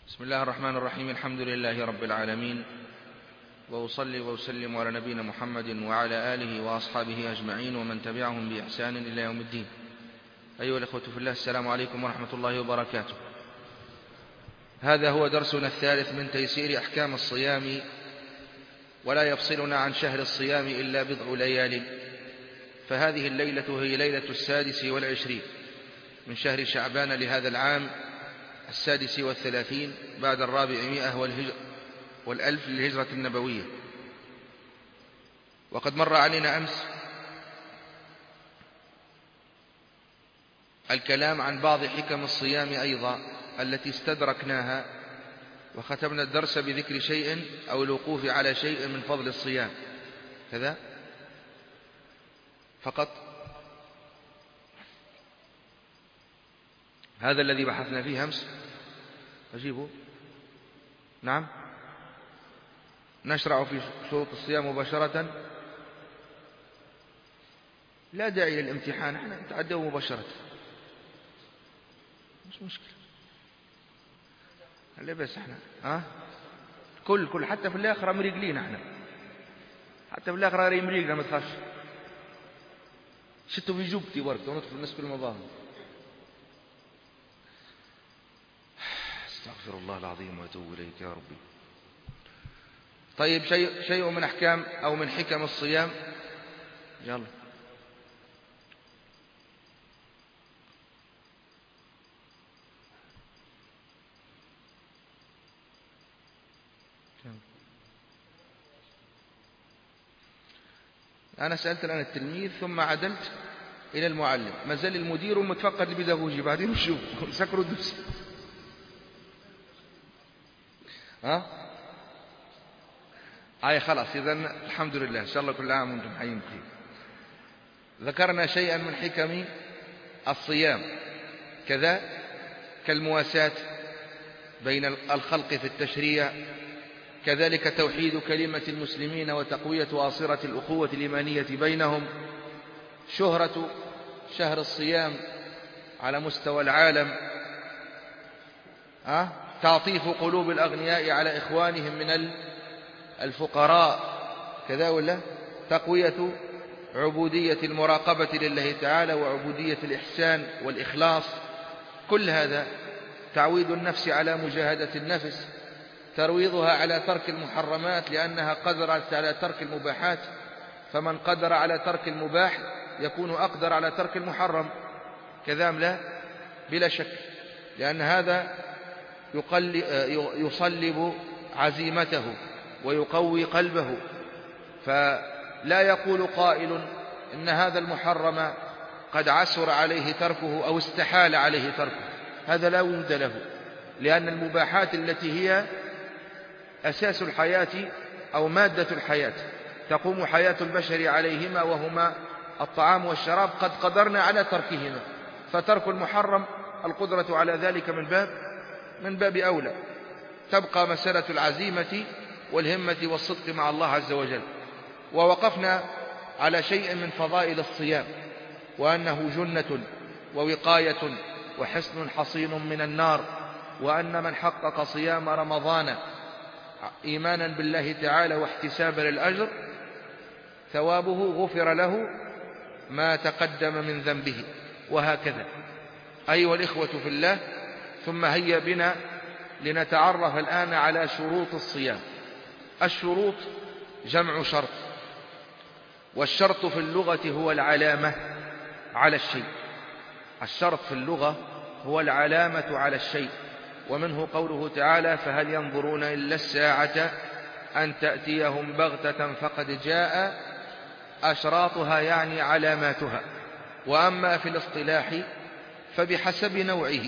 بسم الله الرحمن الرحيم. الحمد لله رب العالمين، وأصلي وأسلم على نبينا محمد وعلى آله وأصحابه أجمعين ومن تبعهم بإحسان إلى يوم الدين. أيها الأخوة في الله، السلام عليكم ورحمة الله وبركاته. هذا هو درسنا الثالث من تيسير أحكام الصيام، ولا يفصلنا عن شهر الصيام إلا بضع ليال، فهذه الليلة هي ليلة 26 من شهر شعبان لهذا العام 36 بعد 400 والألف للهجرة النبوية. وقد مر علينا أمس الكلام عن بعض حكم الصيام أيضا التي استدركناها، وختمنا الدرس بذكر شيء أو الوقوف على شيء من فضل الصيام كذا فقط. هذا الذي بحثنا فيه أمس. أجيبه. نعم، نشرع في شروط الصيام مباشرة. لا داعي للامتحان، احنا نتعدوا مباشرة، مش مشكلة. هلا بس احنا كل حتى في الآخرة مريقلين، احنا حتى في الآخرة مريقنا، ما تخافش. شتوا في جوبتي ورد وندخل الناس في المظاهر. استغفر الله العظيم واتوب اليك يا ربي. طيب، شيء من احكام او من حكم الصيام. يلا انا سألت الان التلميذ ثم عدلت الى المعلم، ما زال المدير والمتفقد البيداغوجي، بعدين نشوف سكروا الدرس. خلاص، إذن الحمد لله، إن شاء الله كل عام وانتم حيين بخير. ذكرنا شيئا من حكم الصيام كذا كالمواساة بين الخلق في التشريع، كذلك توحيد كلمة المسلمين وتقوية واصرة الأخوة الإيمانية بينهم، شهرة شهر الصيام على مستوى العالم، تعطيف قلوب الأغنياء على إخوانهم من الفقراء كذا ولا، تقوية عبودية المراقبة لله تعالى وعبودية الإحسان والإخلاص. كل هذا تعويد النفس على مجاهدة النفس، ترويضها على ترك المحرمات لأنها قدرت على ترك المباحات، فمن قدر على ترك المباح يكون أقدر على ترك المحرم كذا لا، بلا شك، لأن هذا يصلب عزيمته ويقوي قلبه. فلا يقول قائل إن هذا المحرم قد عسر عليه تركه أو استحال عليه تركه، هذا لا وجود له، لأن المباحات التي هي أساس الحياة أو مادة الحياة تقوم حياة البشر عليهما، وهما الطعام والشراب، قد قدرنا على تركهما، فترك المحرم القدرة على ذلك من باب أولى. تبقى مسألة العزيمة والهمة والصدق مع الله عز وجل. ووقفنا على شيء من فضائل الصيام، وأنه جنة ووقاية وحصن حصين من النار، وأن من حقق صيام رمضان إيمانا بالله تعالى واحتسابا للأجر ثوابه غفر له ما تقدم من ذنبه، وهكذا. أيها الإخوة في الله، ثم هيا بنا لنتعرف الآن على شروط الصيام. الشروط جمع شرط، والشرط في اللغة هو العلامة على الشيء. الشرط في اللغة هو العلامة على الشيء، ومنه قوله تعالى: فهل ينظرون إلا الساعة أن تأتيهم بغتة فقد جاء أشراطها، يعني علاماتها. وأما في الاصطلاح فبحسب نوعه،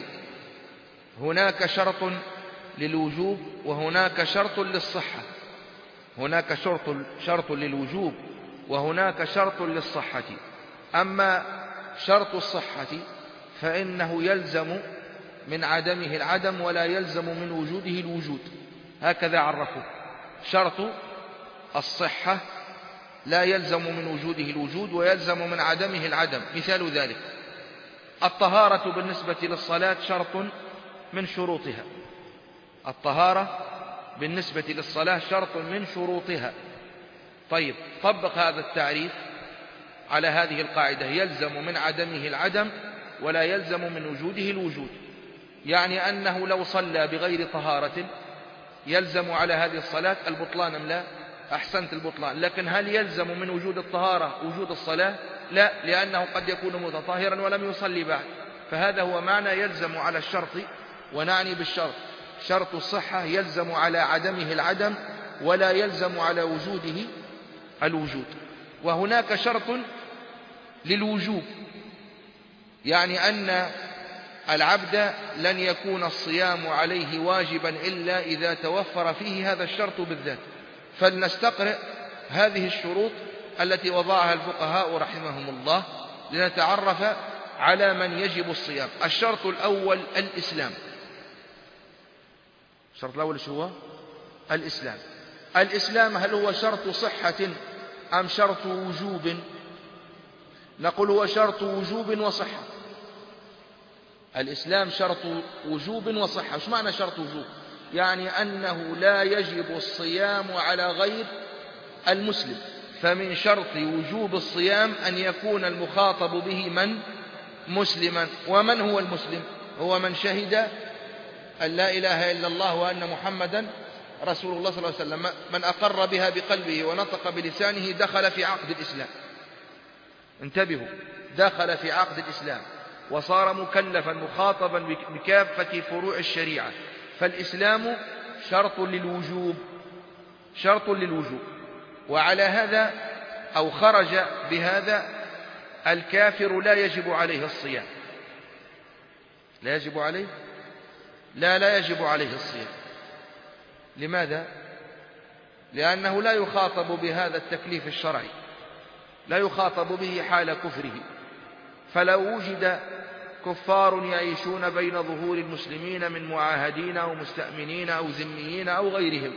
هناك شرط للوجوب وهناك شرط للصحة، هناك شرط للوجوب وهناك شرط للصحة. أما شرط الصحة فإنه يلزم من عدمه العدم ولا يلزم من وجوده الوجود، هكذا عرفوه. شرط الصحة لا يلزم من وجوده الوجود ويلزم من عدمه العدم. مثال ذلك الطهارة بالنسبة للصلاة شرط من شروطها، الطهارة بالنسبة للصلاة شرط من شروطها. طيب طبق هذا التعريف على هذه القاعدة: يلزم من عدمه العدم ولا يلزم من وجوده الوجود. يعني أنه لو صلى بغير طهارة يلزم على هذه الصلاة البطلان أم لا؟ أحسنت، البطلان. لكن هل يلزم من وجود الطهارة وجود الصلاة؟ لا، لأنه قد يكون متطهرا ولم يصلي بعد. فهذا هو معنى يلزم على الشرط، ونعني بالشرط شرط الصحة يلزم على عدمه العدم ولا يلزم على وجوده الوجود. وهناك شرط للوجوب، يعني أن العبد لن يكون الصيام عليه واجبا إلا إذا توفر فيه هذا الشرط بالذات. فلنستقرئ هذه الشروط التي وضعها الفقهاء رحمهم الله لنتعرف على من يجب الصيام. الشرط الأول الإسلام. الشرط الأول شو هو؟ الإسلام. الإسلام هل هو شرط صحة أم شرط وجوب؟ نقول هو شرط وجوب وصحة. الإسلام شرط وجوب وصحة. وش معنى شرط وجوب؟ يعني أنه لا يجب الصيام على غير المسلم. فمن شرط وجوب الصيام أن يكون المخاطب به من؟ مسلما. ومن هو المسلم؟ هو من شهد أن لا إله إلا الله وأن محمدا رسول الله صلى الله عليه وسلم. من أقر بها بقلبه ونطق بلسانه دخل في عقد الإسلام. انتبهوا، دخل في عقد الإسلام وصار مكلفا مخاطبا بكافة فروع الشريعة. فالإسلام شرط للوجوب، شرط للوجوب. وعلى هذا أو خرج بهذا الكافر لا يجب عليه الصيام. لا يجب عليه؟ لا يجب عليه الصيام. لماذا؟ لأنه لا يخاطب بهذا التكليف الشرعي، لا يخاطب به حال كفره. فلو وجد كفار يعيشون بين ظهور المسلمين من معاهدين أو مستأمنين أو ذميين أو غيرهم،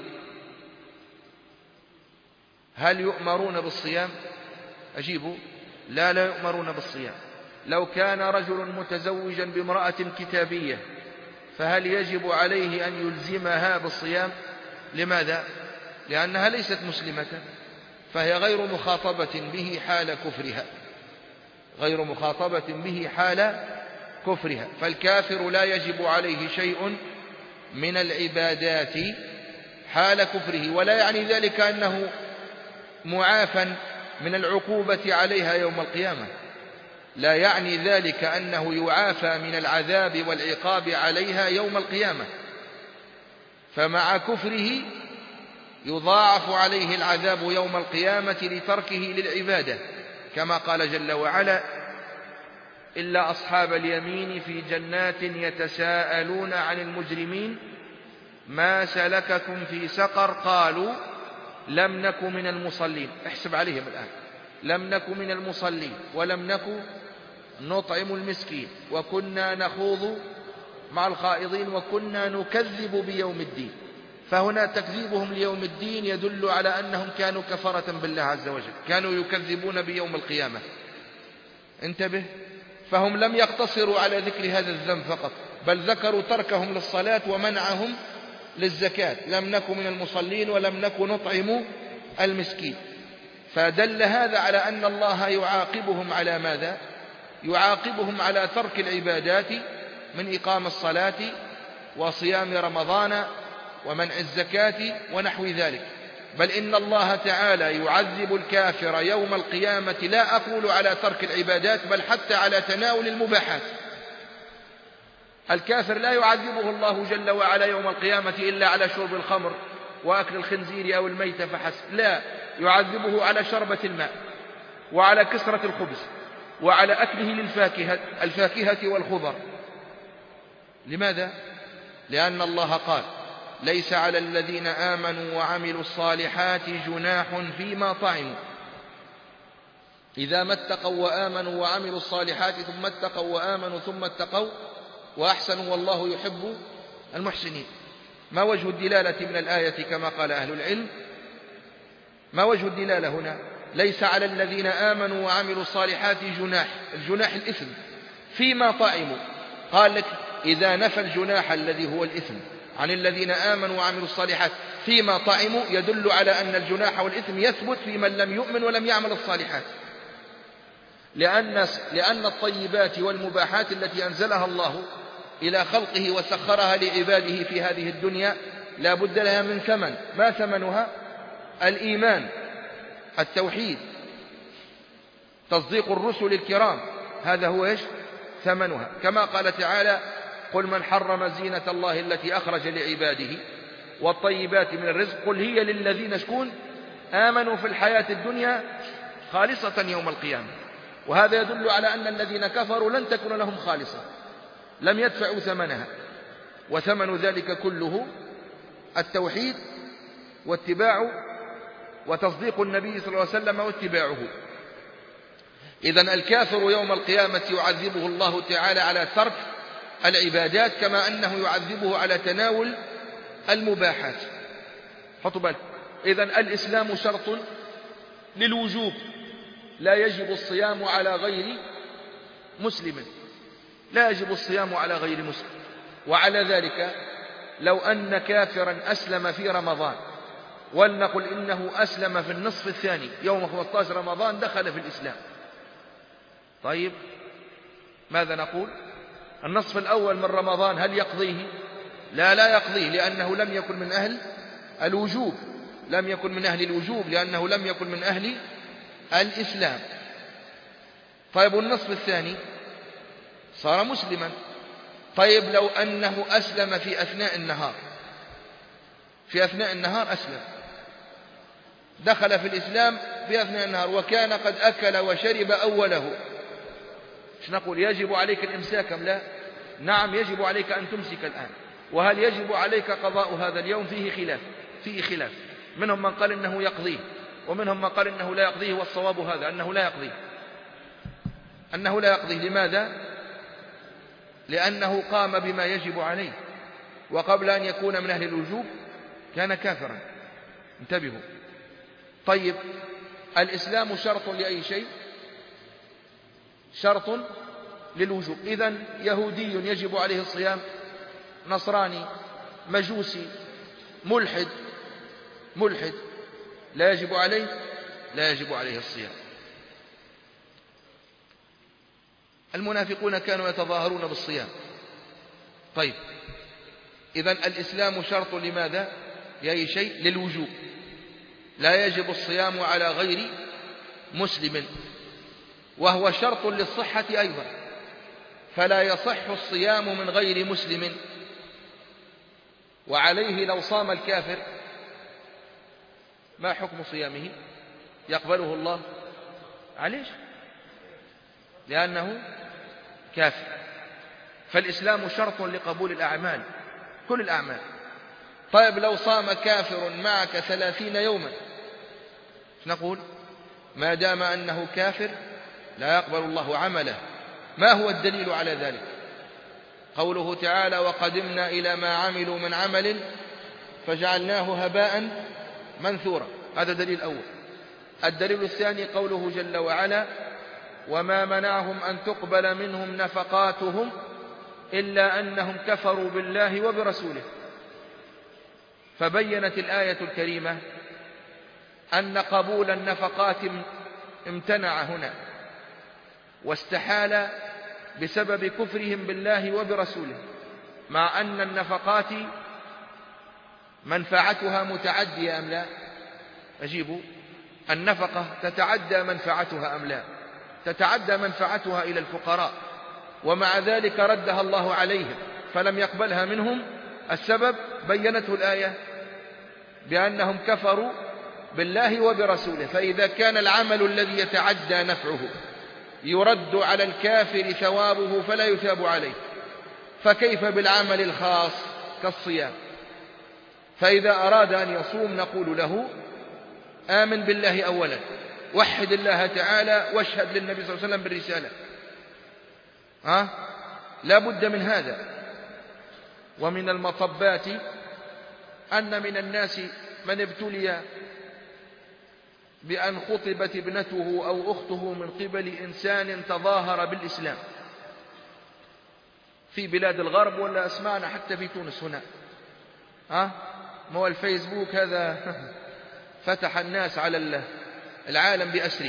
هل يؤمرون بالصيام؟ أجيبوا: لا يؤمرون بالصيام. لو كان رجل متزوجا بامرأة كتابية فهل يجب عليه أن يلزمها بالصيام؟ لماذا؟ لأنها ليست مسلمة، فهي غير مخاطبة به حال كفرها، غير مخاطبة به حال كفرها. فالكافر لا يجب عليه شيء من العبادات حال كفره، ولا يعني ذلك أنه معافى من العقوبة عليها يوم القيامة. لا يعني ذلك أنه يعافى من العذاب والعقاب عليها يوم القيامة. فمع كفره يضاعف عليه العذاب يوم القيامة لتركه للعبادة، كما قال جل وعلا: إلا أصحاب اليمين في جنات يتساءلون عن المجرمين ما سلككم في سقر قالوا لم نك من المصلين. احسب عليهم الآن: لم نك من المصلين ولم نك نطعم المسكين وكنا نخوض مع الخائضين وكنا نكذب بيوم الدين. فهنا تكذيبهم ليوم الدين يدل على أنهم كانوا كفرة بالله عز وجل، كانوا يكذبون بيوم القيامة. انتبه، فهم لم يقتصروا على ذكر هذا الذنب فقط، بل ذكروا تركهم للصلاة ومنعهم للزكاة. لم نك من المصلين ولم نك نطعم المسكين. فدل هذا على أن الله يعاقبهم على ماذا؟ يعاقبهم على ترك العبادات من إقام الصلاة وصيام رمضان ومنع الزكاة ونحو ذلك. بل إن الله تعالى يعذب الكافر يوم القيامة، لا أقول على ترك العبادات بل حتى على تناول المباحات. الكافر لا يعذبه الله جل وعلا يوم القيامة إلا على شرب الخمر وأكل الخنزير أو الميتة فحسب، لا، يعذبه على شربة الماء وعلى كسرة الخبز وعلى أكله الفاكهة والخضر. لماذا؟ لأن الله قال: ليس على الذين آمنوا وعملوا الصالحات جناح فيما طعموا إذا ما اتقوا وآمنوا وعملوا الصالحات ثم اتقوا وآمنوا ثم اتقوا وأحسنوا والله يحب المحسنين. ما وجه الدلالة من الآية كما قال أهل العلم؟ ما وجه الدلالة هنا؟ ليس على الذين آمنوا وعملوا الصالحات جناح. الجناح الإثم فيما طعموا. قال لك: إذا نفى الجناح الذي هو الإثم عن الذين آمنوا وعملوا الصالحات فيما طعموا يدل على أن الجناح والإثم يثبت في من لم يؤمن ولم يعمل الصالحات، لأن الطيبات والمباحات التي أنزلها الله إلى خلقه وسخرها لعباده في هذه الدنيا لا بد لها من ثمن. ما ثمنها؟ الإيمان، التوحيد، تصديق الرسل الكرام، هذا هو إيش؟ ثمنها. كما قال تعالى: قل من حرم زينة الله التي أخرج لعباده والطيبات من الرزق قل هي للذين شكون آمنوا في الحياة الدنيا خالصة يوم القيامة. وهذا يدل على أن الذين كفروا لن تكون لهم خالصة، لم يدفعوا ثمنها، وثمن ذلك كله التوحيد واتباع وتصديق النبي صلى الله عليه وسلم واتباعه. إذن الكافر يوم القيامة يعذبه الله تعالى على ترك العبادات كما أنه يعذبه على تناول المباحات. حطوا بالكم، إذن الإسلام شرط للوجوب، لا يجب الصيام على غير مسلم، لا يجب الصيام على غير مسلم. وعلى ذلك لو أن كافرا أسلم في رمضان، ولنقل إنه أسلم في النصف الثاني يوم 15 رمضان، دخل في الإسلام، طيب ماذا نقول؟ النصف الأول من رمضان هل يقضيه؟ لا يقضيه، لأنه لم يكن من أهل الوجوب، لم يكن من أهل الوجوب، لأنه لم يكن من أهل الإسلام. طيب والنصف الثاني صار مسلما. طيب لو أنه أسلم في أثناء النهار، في أثناء النهار أسلم، دخل في الإسلام في أثناء النهار وكان قد أكل وشرب أوله، إيش نقول؟ يجب عليك الإمساك أم لا؟ نعم يجب عليك أن تمسك الآن. وهل يجب عليك قضاء هذا اليوم؟ فيه خلاف، منهم من قال إنه يقضيه، ومنهم من قال إنه لا يقضيه، والصواب هذا أنه لا يقضيه. لماذا؟ لأنه قام بما يجب عليه، وقبل أن يكون من أهل الوجوب كان كافرا. انتبهوا. طيب الإسلام شرط لأي شيء؟ شرط للوجوب. إذن يهودي يجب عليه الصيام، نصراني، مجوسي، ملحد لا يجب عليه الصيام. المنافقون كانوا يتظاهرون بالصيام. طيب إذن الإسلام شرط لماذا؟ لأي شيء؟ للوجوب، لا يجب الصيام على غير مسلم، وهو شرط للصحة أيضا، فلا يصح الصيام من غير مسلم. وعليه لو صام الكافر ما حكم صيامه؟ يقبله الله عليه لأنه كافر. فالإسلام شرط لقبول الأعمال، كل الأعمال. طيب لو صام كافر معك 30 يوما، نقول ما دام أنه كافر لا يقبل الله عمله. ما هو الدليل على ذلك؟ قوله تعالى: وقدمنا إلى ما عملوا من عمل فجعلناه هباء منثورا. هذا دليل أول. الدليل الثاني قوله جل وعلا: وما منعهم أن تقبل منهم نفقاتهم إلا أنهم كفروا بالله وبرسوله. فبينت الآية الكريمة أن قبول النفقات امتنع هنا واستحال بسبب كفرهم بالله وبرسوله، مع أن النفقات منفعتها متعدية أم لا؟ أجيبوا، النفقة تتعدى منفعتها أم لا؟ تتعدى منفعتها إلى الفقراء، ومع ذلك ردها الله عليهم فلم يقبلها منهم. السبب بينته الآية بأنهم كفروا بالله وبرسوله. فإذا كان العمل الذي يتعدى نفعه يرد على الكافر ثوابه فلا يثاب عليه، فكيف بالعمل الخاص كالصيام؟ فإذا أراد أن يصوم نقول له: آمن بالله أولا، وحد الله تعالى، واشهد للنبي صلى الله عليه وسلم بالرسالة. لا بد من هذا. ومن المطبات أن من الناس من ابتلي بأن خطبت ابنته أو أخته من قبل إنسان تظاهر بالإسلام في بلاد الغرب، ولا أسمعنا حتى في تونس هنا، ما هو الفيسبوك هذا فتح الناس على العالم بأسره.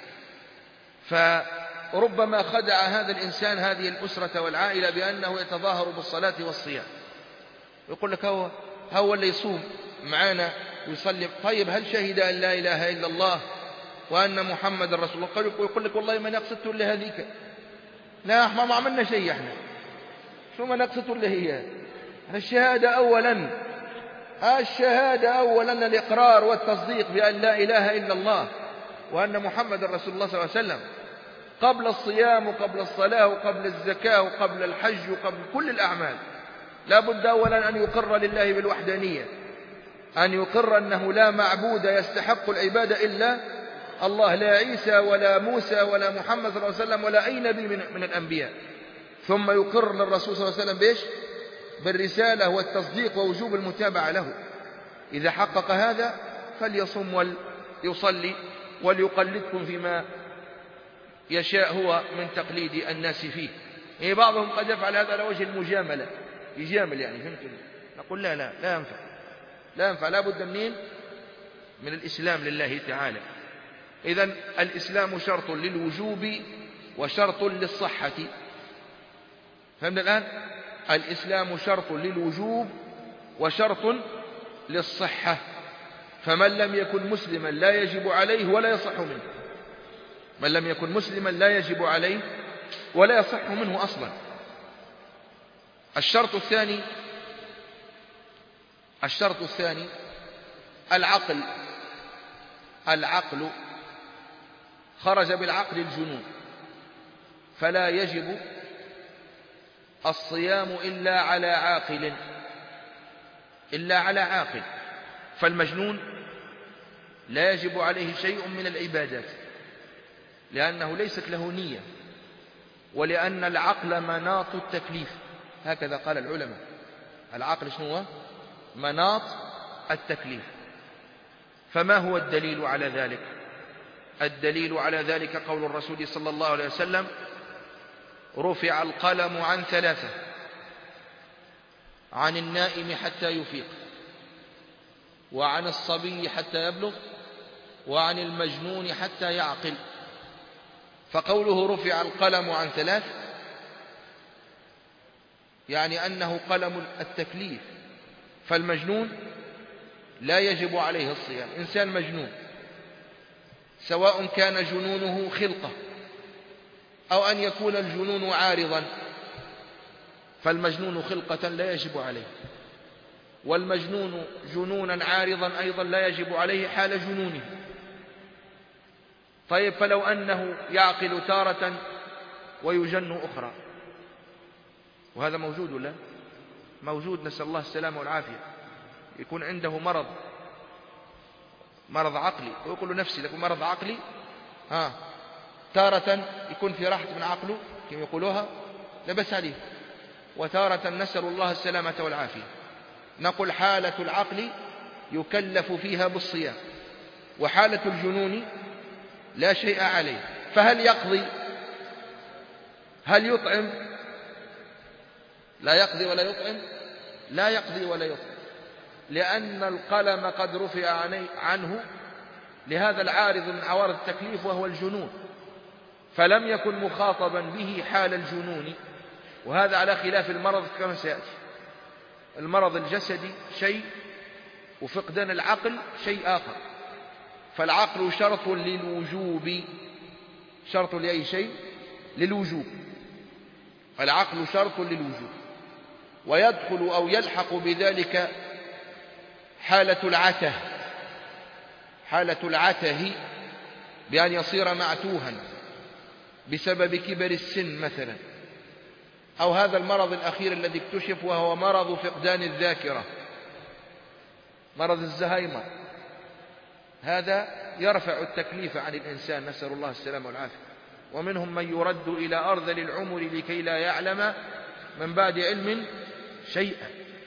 فربما خدع هذا الإنسان هذه الأسرة والعائلة بأنه يتظاهر بالصلاة والصيام، يقول لك هو اللي يصوم معنا ويصلي. طيب هل شهد أن لا إله إلا الله وأن محمد رسول الله؟ يقول لك والله ما نقصدت إلا هذيك، لا احنا ما عملنا شيء، احنا شو ما نقصدت إلا هي الشهادة أولا الإقرار والتصديق بأن لا إله إلا الله وأن محمد رسول الله صلى الله عليه وسلم، قبل الصيام وقبل الصلاة وقبل الزكاة وقبل الحج وقبل كل الأعمال. لا بد أولا أن يقر لله بالوحدانية، أن يقر أنه لا معبود يستحق العبادة إلا الله، لا عيسى ولا موسى ولا محمد صلى الله عليه وسلم ولا أي نبي من الأنبياء. ثم يقر للرسول صلى الله عليه وسلم بإيش؟ بالرسالة والتصديق ووجوب المتابعة له. إذا حقق هذا فليصم وليصلي وليقلدكم فيما يشاء هو من تقليد الناس فيه. يعني بعضهم قد يفعل هذا على وجه المجاملة، يجامل يعني، فهمتم؟ نقول لا ينفع، لا بد من الإسلام لله تعالى. إذن الإسلام شرط للوجوب وشرط للصحة. فهمنا الآن؟ الإسلام شرط للوجوب وشرط للصحة. فمن لم يكن مسلما لا يجب عليه ولا يصح منه، من لم يكن مسلما لا يجب عليه ولا يصح منه أصلا. الشرط الثاني العقل خرج بالعقل الجنون، فلا يجب الصيام إلا على عاقل. فالمجنون لا يجب عليه شيء من العبادات لأنه ليست له نية، ولأن العقل مناط التكليف، هكذا قال العلماء. العقل شنو هو؟ مناط التكليف. فما هو الدليل على ذلك؟ الدليل على ذلك قول الرسول صلى الله عليه وسلم: رفع القلم عن 3، عن النائم حتى يفيق، وعن الصبي حتى يبلغ، وعن المجنون حتى يعقل. فقوله رفع القلم عن 3 يعني أنه قلم التكليف. فالمجنون لا يجب عليه الصيام. إنسان مجنون سواء كان جنونه خلقة أو أن يكون الجنون عارضا، فالمجنون خلقة لا يجب عليه، والمجنون جنونا عارضا أيضا لا يجب عليه حال جنونه. طيب فلو أنه يعقل تارة ويجن أخرى، وهذا موجود ولا موجود؟ نسأل الله السلامة والعافية. يكون عنده مرض عقلي ويقول نفسي لكن مرض عقلي، تارة يكون في راحة من عقله كما يقولوها لا بس عليه، وتارة نسأل الله السلامة والعافية. نقول حالة العقل يكلف فيها بالصيام، وحالة الجنون لا شيء عليه. فهل يقضي؟ هل يطعم؟ لا يقضي ولا يطعم، لا يقضي ولا يطعم، لأن القلم قد رفع عنه لهذا العارض من عوارض التكليف وهو الجنون، فلم يكن مخاطبا به حال الجنون. وهذا على خلاف المرض كما سيأتي. المرض الجسدي شيء وفقدان العقل شيء آخر. فالعقل شرط للوجوب، شرط لأي شيء؟ للوجوب. العقل شرط للوجوب، ويدخل أو يلحق بذلك حالة العته بأن يصير معتوها بسبب كبر السن مثلا، أو هذا المرض الأخير الذي اكتشف وهو مرض فقدان الذاكرة، مرض الزهايمر. هذا يرفع التكليف عن الإنسان، نسأل الله السلامة والعافية. ومنهم من يرد إلى أرذل العمر لكي لا يعلم من بعد علم شيئا.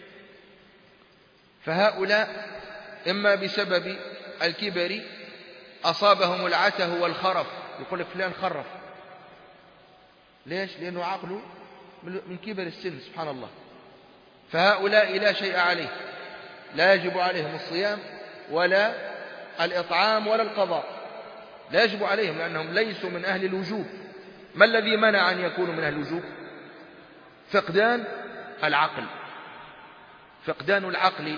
فهؤلاء إما بسبب الكبر أصابهم العته والخرف. يقول لك فلان خرف، ليش؟ لأنه عقله من كبر السن، سبحان الله. فهؤلاء لا شيء عليه. لا يجب عليهم الصيام ولا الإطعام ولا القضاء، لا يجب عليهم لأنهم ليسوا من أهل الوجوب. ما الذي منع أن يكونوا من أهل الوجوب؟ فقدان العقل، فقدان العقل.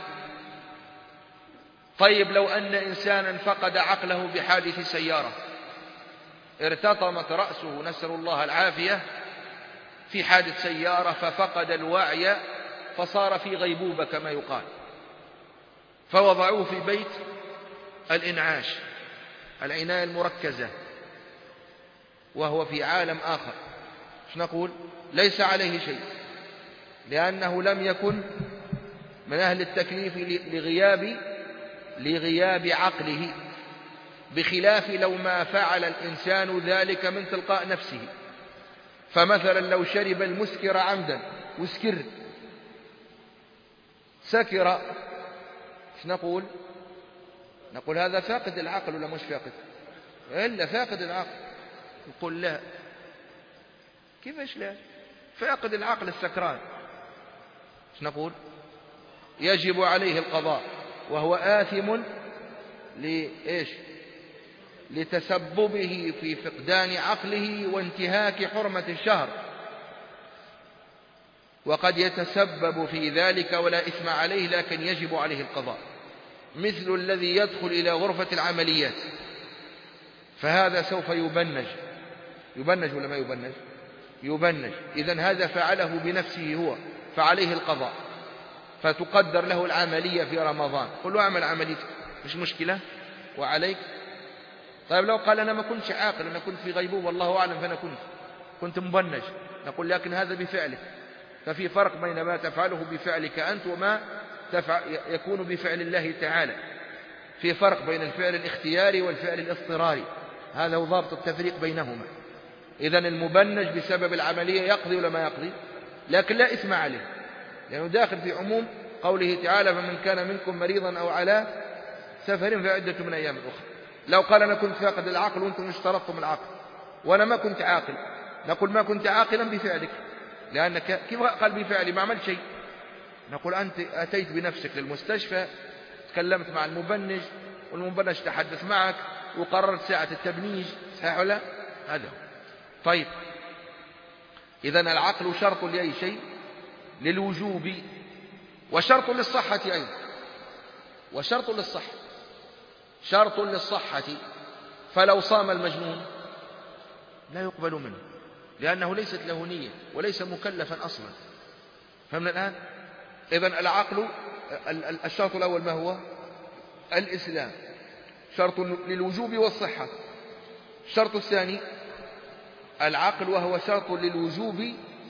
طيب لو أن إنسانا فقد عقله بحادث سيارة، ارتطمت رأسه نسأل الله العافية في حادث سيارة ففقد الوعي فصار في غيبوبة كما يقال، فوضعوه في بيت الإنعاش العناية المركزة وهو في عالم آخر، ايش نقول؟ ليس عليه شيء لأنه لم يكن من أهل التكليف لغياب عقله، بخلاف لو ما فعل الإنسان ذلك من تلقاء نفسه. فمثلا لو شرب المسكر عمدا سكر، ايش نقول؟ نقول هذا فاقد العقل ولا مش فاقد؟ إلا فاقد العقل. يقول لا، كيفاش لا؟ فاقد العقل السكران، ايش نقول؟ يجب عليه القضاء وهو آثم لإيش؟ لتسببه في فقدان عقله وانتهاك حرمة الشهر، وقد يتسبب في ذلك ولا إثم عليه لكن يجب عليه القضاء، مثل الذي يدخل إلى غرفة العمليات فهذا سوف يبنج ولا ما يبنج؟ يبنج. إذن هذا فعله بنفسه هو فعليه القضاء، فتقدر له العملية في رمضان، قل له اعمل عمليتك مش مشكلة وعليك. طيب لو قال أنا ما كنتش عاقل، أنا كنت في غيبوبة والله أعلم فأنا كنت مبنج، نقول لكن هذا بفعلك، ففي فرق بين ما تفعله بفعلك أنت وما يكون بفعل الله تعالى، في فرق بين الفعل الاختياري والفعل الاضطراري، هذا هو ضابط التفريق بينهما. إذن المبنج بسبب العملية يقضي ولا ما يقضي؟ لكن لا إثم عليه لأنه داخل في عموم قوله تعالى فمن كان منكم مريضا أو على سفر فعدة من أيام أخرى. لو قال أنا كنت فاقد العقل وأنتم اشترطتم العقل وأنا ما كنت عاقل، نقول ما كنت عاقلا بفعلك، لأنك كيف قال بفعلي؟ ما عملت شيء. نقول أنت أتيت بنفسك للمستشفى، تكلمت مع المبنج والمبنج تحدث معك وقررت ساعة التبنيج، صحيح ولا؟ هذا هو. طيب إذن العقل شرط لأي شيء؟ للوجوب، وشرط للصحة أيضا، وشرط للصحة، شرط للصحة. فلو صام المجنون لا يقبل منه لأنه ليست له نية وليس مكلفا أصلا. فهمنا الآن؟ إذن العقل الشرط الأول ما هو؟ الإسلام، شرط للوجوب والصحة. الشرط الثاني العقل وهو شرط للوجوب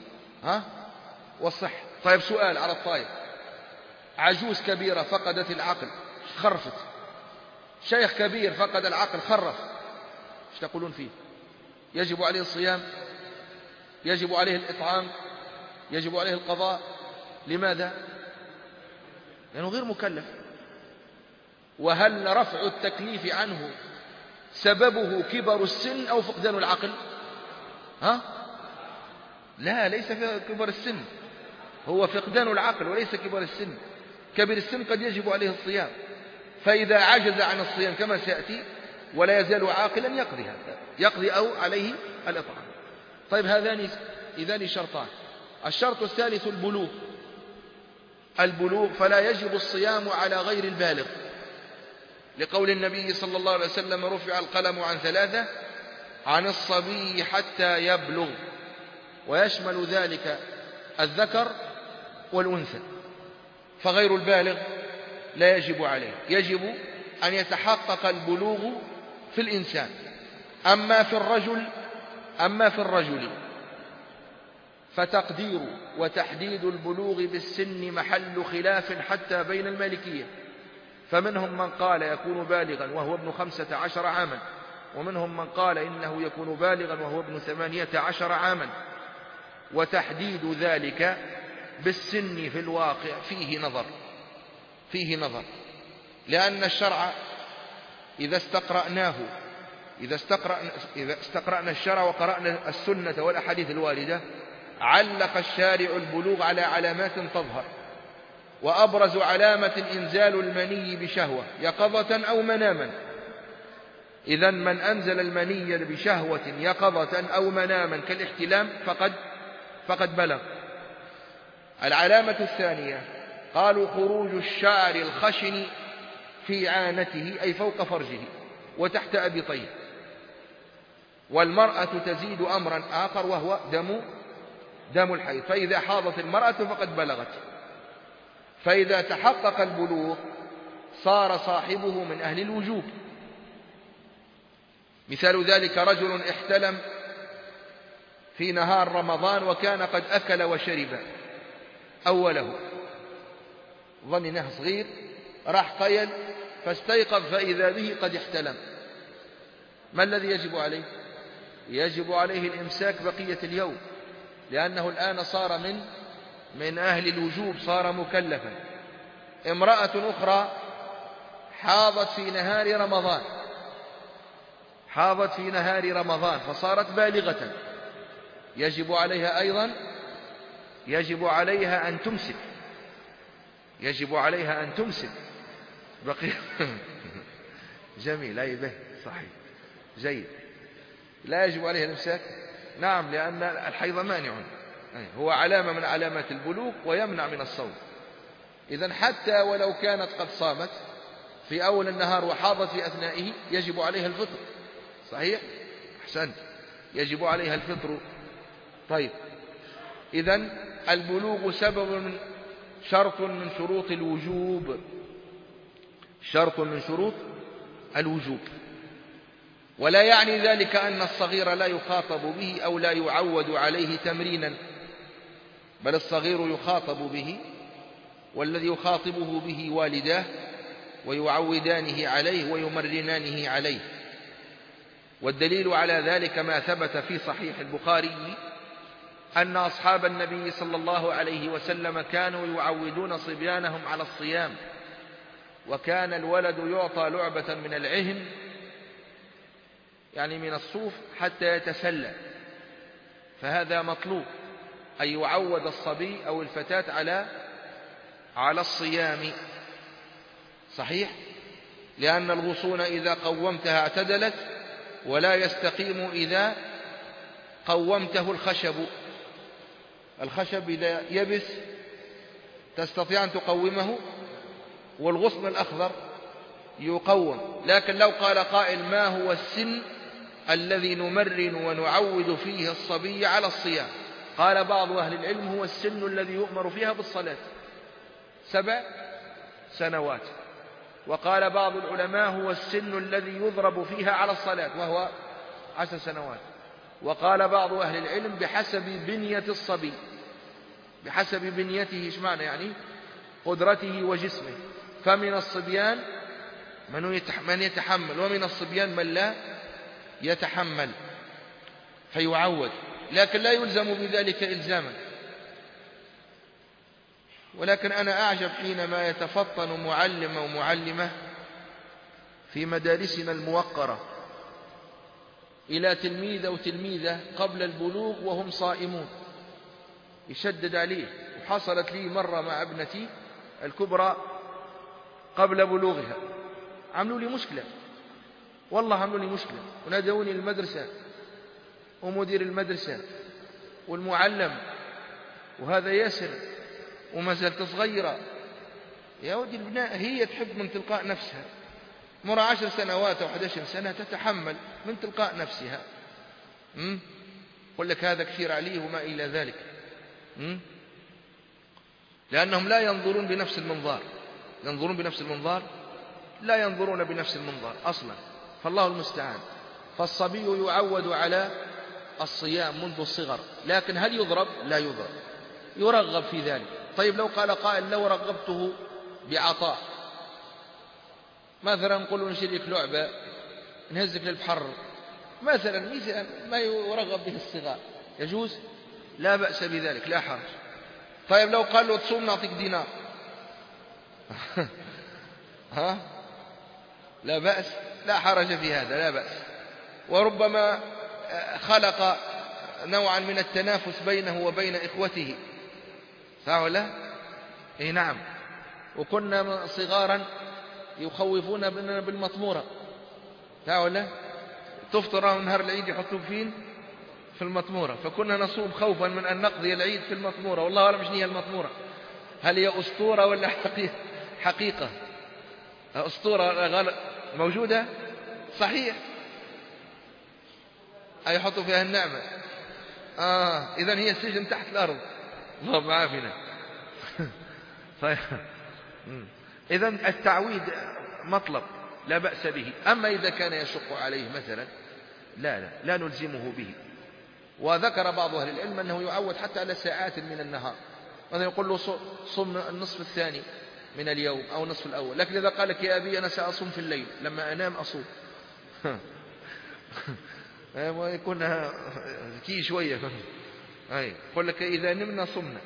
والصحة. طيب سؤال على الطاير، عجوز كبيرة فقدت العقل خرفت، شيخ كبير فقد العقل خرف، ايش تقولون فيه؟ يجب عليه الصيام؟ يجب عليه الإطعام؟ يجب عليه القضاء؟ لماذا؟ لأنه غير مكلف. وهل رفع التكليف عنه سببه كبر السن أو فقدان العقل؟ لا، ليس كبر السن، هو فقدان العقل وليس كبر السن. كبر السن قد يجب عليه الصيام، فإذا عجز عن الصيام كما سيأتي ولا يزال عاقلا يقضي أو عليه الإطعام. طيب إذان شرطان. الشرط الثالث البلوغ، فلا يجب الصيام على غير البالغ، لقول النبي صلى الله عليه وسلم رفع القلم عن 3، عن الصبي حتى يبلغ، ويشمل ذلك الذكر والأنثى. فغير البالغ لا يجب عليه، يجب أن يتحقق البلوغ في الإنسان. أما في الرجل فتقدير وتحديد البلوغ بالسن محل خلاف حتى بين المالكية، فمنهم من قال يكون بالغا وهو ابن 15 عاما، ومنهم من قال إنه يكون بالغا وهو ابن 18 عاما. وتحديد ذلك بالسن في الواقع فيه نظر، لأن الشرع إذا استقرأنا الشرع وقرأنا السنة والأحاديث الواردة علق الشارع البلوغ على علامات تظهر، وأبرز علامة إنزال المني بشهوة يقظة أو مناما. إذن من أنزل المني بشهوة يقظة أو مناما كالاحتلام فقد بلغ. العلامة الثانية قالوا خروج الشعر الخشن في عانته أي فوق فرجه وتحت أبطيه. والمرأة تزيد أمرا آخر وهو دم الحيض، فإذا حاضت المرأة فقد بلغت. فإذا تحقق البلوغ صار صاحبه من أهل الوجوب. مثال ذلك رجل احتلم في نهار رمضان وكان قد أكل وشرب أوله، ظن إنه صغير، راح قيل فاستيقظ فإذا به قد احتلم. ما الذي يجب عليه؟ يجب عليه الإمساك بقية اليوم، لأنه الآن صار من أهل الوجوب، صار مكلفا. امرأة أخرى حاضت في نهار رمضان فصارت بالغة، يجب عليها أن تمسك بقية جميل، أي به صحيح جيد. لا يجب عليها الإمساك، نعم، لأن الحيض مانع، هو علامة من علامات البلوغ ويمنع من الصوم. إذن حتى ولو كانت قد صامت في أول النهار وحاضت في أثنائه يجب عليها الفطر. صحيح؟ أحسنت، يجب عليها الفطر. طيب، إذن البلوغ شرط من شروط الوجوب. ولا يعني ذلك أن الصغير لا يخاطب به أو لا يعود عليه تمرينا، بل الصغير يخاطب به، والذي يخاطبه به والداه ويعودانه عليه ويمرنانه عليه. والدليل على ذلك ما ثبت في صحيح البخاري أن أصحاب النبي صلى الله عليه وسلم كانوا يعودون صبيانهم على الصيام، وكان الولد يعطى لعبة من العهن، يعني من الصوف، حتى يتسلى. فهذا مطلوب، أن يعود الصبي أو الفتاة على الصيام. صحيح؟ لأن الغصون إذا قومتها اعتدلت، ولا يستقيم إذا قومته الخشب إذا يبس تستطيع أن تقومه، والغصن الأخضر يقوم. لكن لو قال قائل ما هو السن الذي نمرن ونعود فيه الصبي على الصيام؟ قال بعض أهل العلم هو السن الذي يؤمر فيها بالصلاة، 7 سنوات. وقال بعض العلماء هو السن الذي يضرب فيها على الصلاة، وهو 10 سنوات. وقال بعض أهل العلم بحسب بنية الصبي، بحسب بنيته. إيش معنى؟ يعني قدرته وجسمه. فمن الصبيان من يتحمل، ومن الصبيان من لا يتحمل، فيعود، لكن لا يلزم بذلك إلزاما. ولكن أنا أعجب حينما يتفطن معلم أو معلمة في مدارسنا الموقرة إلى تلميذ أو تلميذة قبل البلوغ وهم صائمون، يشدد عليه. وحصلت لي مرة مع ابنتي الكبرى قبل بلوغها، عملوا لي مشكلة، والله عملوا لي مشكلة، ونادوني المدرسة ومدير المدرسة والمعلم، وهذا ياسر وما زالت صغيرة. يا ودي البناء هي تحب من تلقاء نفسها، مر 10 سنوات أو 11 سنة تتحمل من تلقاء نفسها. قل لك هذا كثير عليه وما إلى ذلك. لأنهم لا ينظرون بنفس المنظار، لا ينظرون بنفس المنظار أصلا، فالله المستعان. فالصبي يعود على الصيام منذ الصغر، لكن هل يضرب؟ لا يضرب، يرغب في ذلك. طيب لو قال قائل لو رغبته بعطاء، مثلا نقول نشريك لعبة، نهزك للبحر مثلا ما يرغب به الصغار، يجوز؟ لا بأس بذلك، لا حرج. طيب لو قال له تصوم نعطيك دينار لا بأس، لا حرج في هذا، لا بأس. وربما خلق نوعا من التنافس بينه وبين إخوته، صح ولا؟ إيه نعم، وكنا صغارا يخوفون بنا بالمطمورة، تعالوا لا تفطر نهار العيد يحطوا فين في المطمورة، فكنا نصوم خوفا من أن نقضي العيد في المطمورة. والله أعلم مش هي المطمورة، هل هي أسطورة ولا حقيقة؟ أسطورة موجودة صحيح، يحطوا فيها النعمة. إذن هي السجن تحت الأرض، الله معافنا. طيب إذن التعويد مطلب لا بأس به. أما إذا كان يشق عليه مثلا لا نلزمه به. وذكر بعض أهل العلم أنه يعود حتى على ساعات من النهار، مثلا يقول له صم النصف الثاني من اليوم أو النصف الأول، لكن إذا قال لك يا أبي أنا سأصوم في الليل لما أنام أصوم ويكون ذكي شوية، يقول لك إذا نمنا صمنا.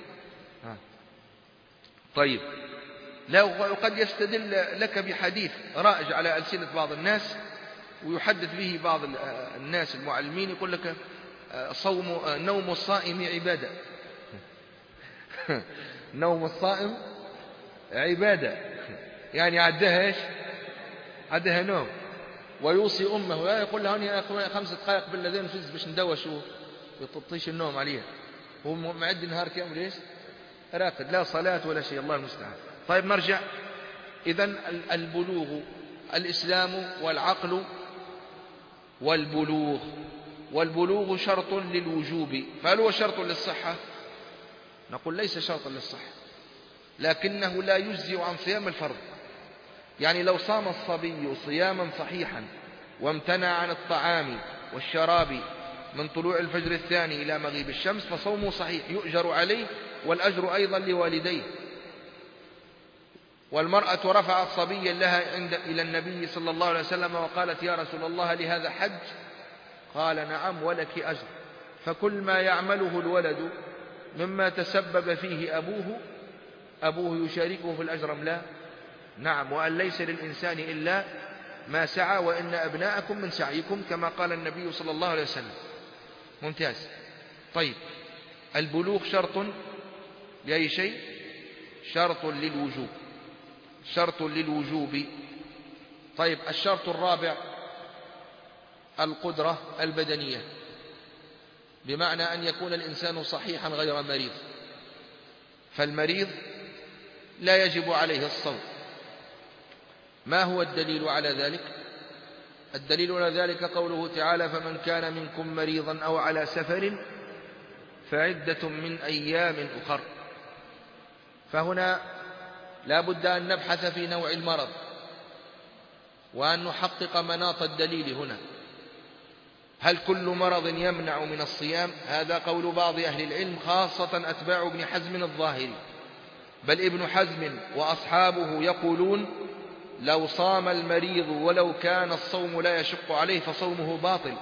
طيب لو قد يستدل لك بحديث رائج على ألسنة بعض الناس ويحدث به بعض الناس المعلمين، يقول لك نوم الصائم عبادة. نوم الصائم عبادة، يعني عدها إيش؟ عدها نوم. ويوصي أمه يقول لها يا أخوان 5 دقائق باللذين نفز باش ندوش ويطيش النوم عليها، هو معد نهار كامل إيش؟ راقد، لا صلاة ولا شيء، الله المستعان. طيب نرجع. إذن البلوغ، الإسلام والعقل والبلوغ شرط للوجوب، فهل هو شرط للصحة؟ نقول ليس شرطا للصحة، لكنه لا يجزئ عن صيام الفرض. يعني لو صام الصبي صياما صحيحا وامتنع عن الطعام والشراب من طلوع الفجر الثاني إلى مغيب الشمس فصومه صحيح، يؤجر عليه والأجر أيضا لوالديه. والمرأة رفعت صبيا لها إلى النبي صلى الله عليه وسلم وقالت يا رسول الله لهذا حج؟ قال نعم ولك أجر. فكل ما يعمله الولد مما تسبب فيه أبوه يشاركه في الأجر أم لا؟ نعم. وأن ليس للإنسان إلا ما سعى وإن أبناءكم من سعيكم كما قال النبي صلى الله عليه وسلم. ممتاز. طيب البلوغ شرط لأي شيء؟ شرط للوجوب. طيب الشرط الرابع القدرة البدنية، بمعنى أن يكون الإنسان صحيحا غير مريض. فالمريض لا يجب عليه الصوم. ما هو الدليل على ذلك؟ الدليل على ذلك قوله تعالى فمن كان منكم مريضا أو على سفر فعدة من أيام أخر. فهنا لا بد أن نبحث في نوع المرض وأن نحقق مناط الدليل هنا. هل كل مرض يمنع من الصيام؟ هذا قول بعض أهل العلم خاصة أتباع ابن حزم الظاهري، بل ابن حزم وأصحابه يقولون لو صام المريض ولو كان الصوم لا يشق عليه فصومه باطل.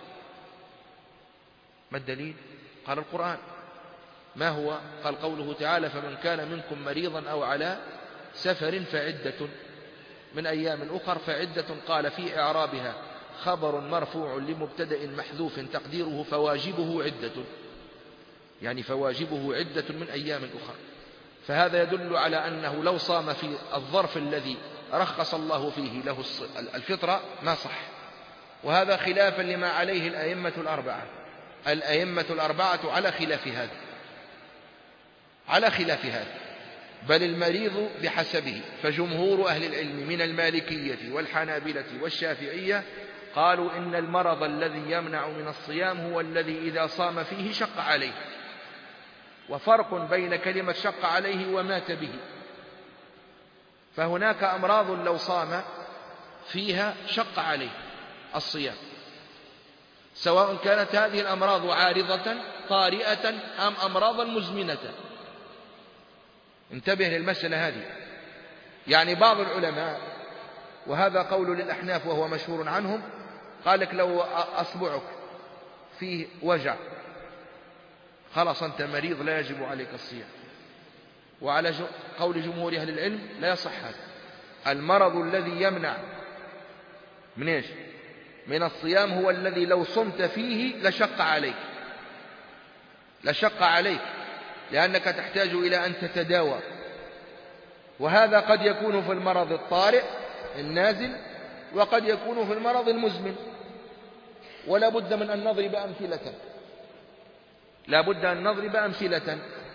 ما الدليل؟ قال القرآن. ما هو؟ قال قوله تعالى فمن كان منكم مريضا أو على سفر فعدة من أيام أخر. فعدة قال في إعرابها خبر مرفوع لمبتدأ محذوف تقديره فواجبه عدة، يعني فواجبه عدة من أيام أخر. فهذا يدل على أنه لو صام في الظرف الذي رخص الله فيه له الفطرة ما صح. وهذا خلافا لما عليه الأئمة الأربعة. الأئمة الأربعة على خلاف هذا، بل المريض بحسبه. فجمهور أهل العلم من المالكية والحنابلة والشافعية قالوا إن المرض الذي يمنع من الصيام هو الذي إذا صام فيه شق عليه. وفرق بين كلمة شق عليه ومات به. فهناك أمراض لو صام فيها شق عليه الصيام، سواء كانت هذه الأمراض عارضة طارئة أم أمراضا مزمنة. انتبه للمسألة هذه. يعني بعض العلماء، وهذا قول للأحناف وهو مشهور عنهم، قال لك لو أصبعك فيه وجع خلاص أنت مريض لا يجب عليك الصيام. وعلى قول جمهور أهل العلم لا يصح هذا. المرض الذي يمنع من إيش؟ من الصيام هو الذي لو صمت فيه لشق عليك، لأنك تحتاج إلى أن تتداوى وهذا قد يكون في المرض الطارئ النازل، وقد يكون في المرض المزمن. ولا بد من أن نضرب أمثلة، لا بد أن نضرب أمثلة.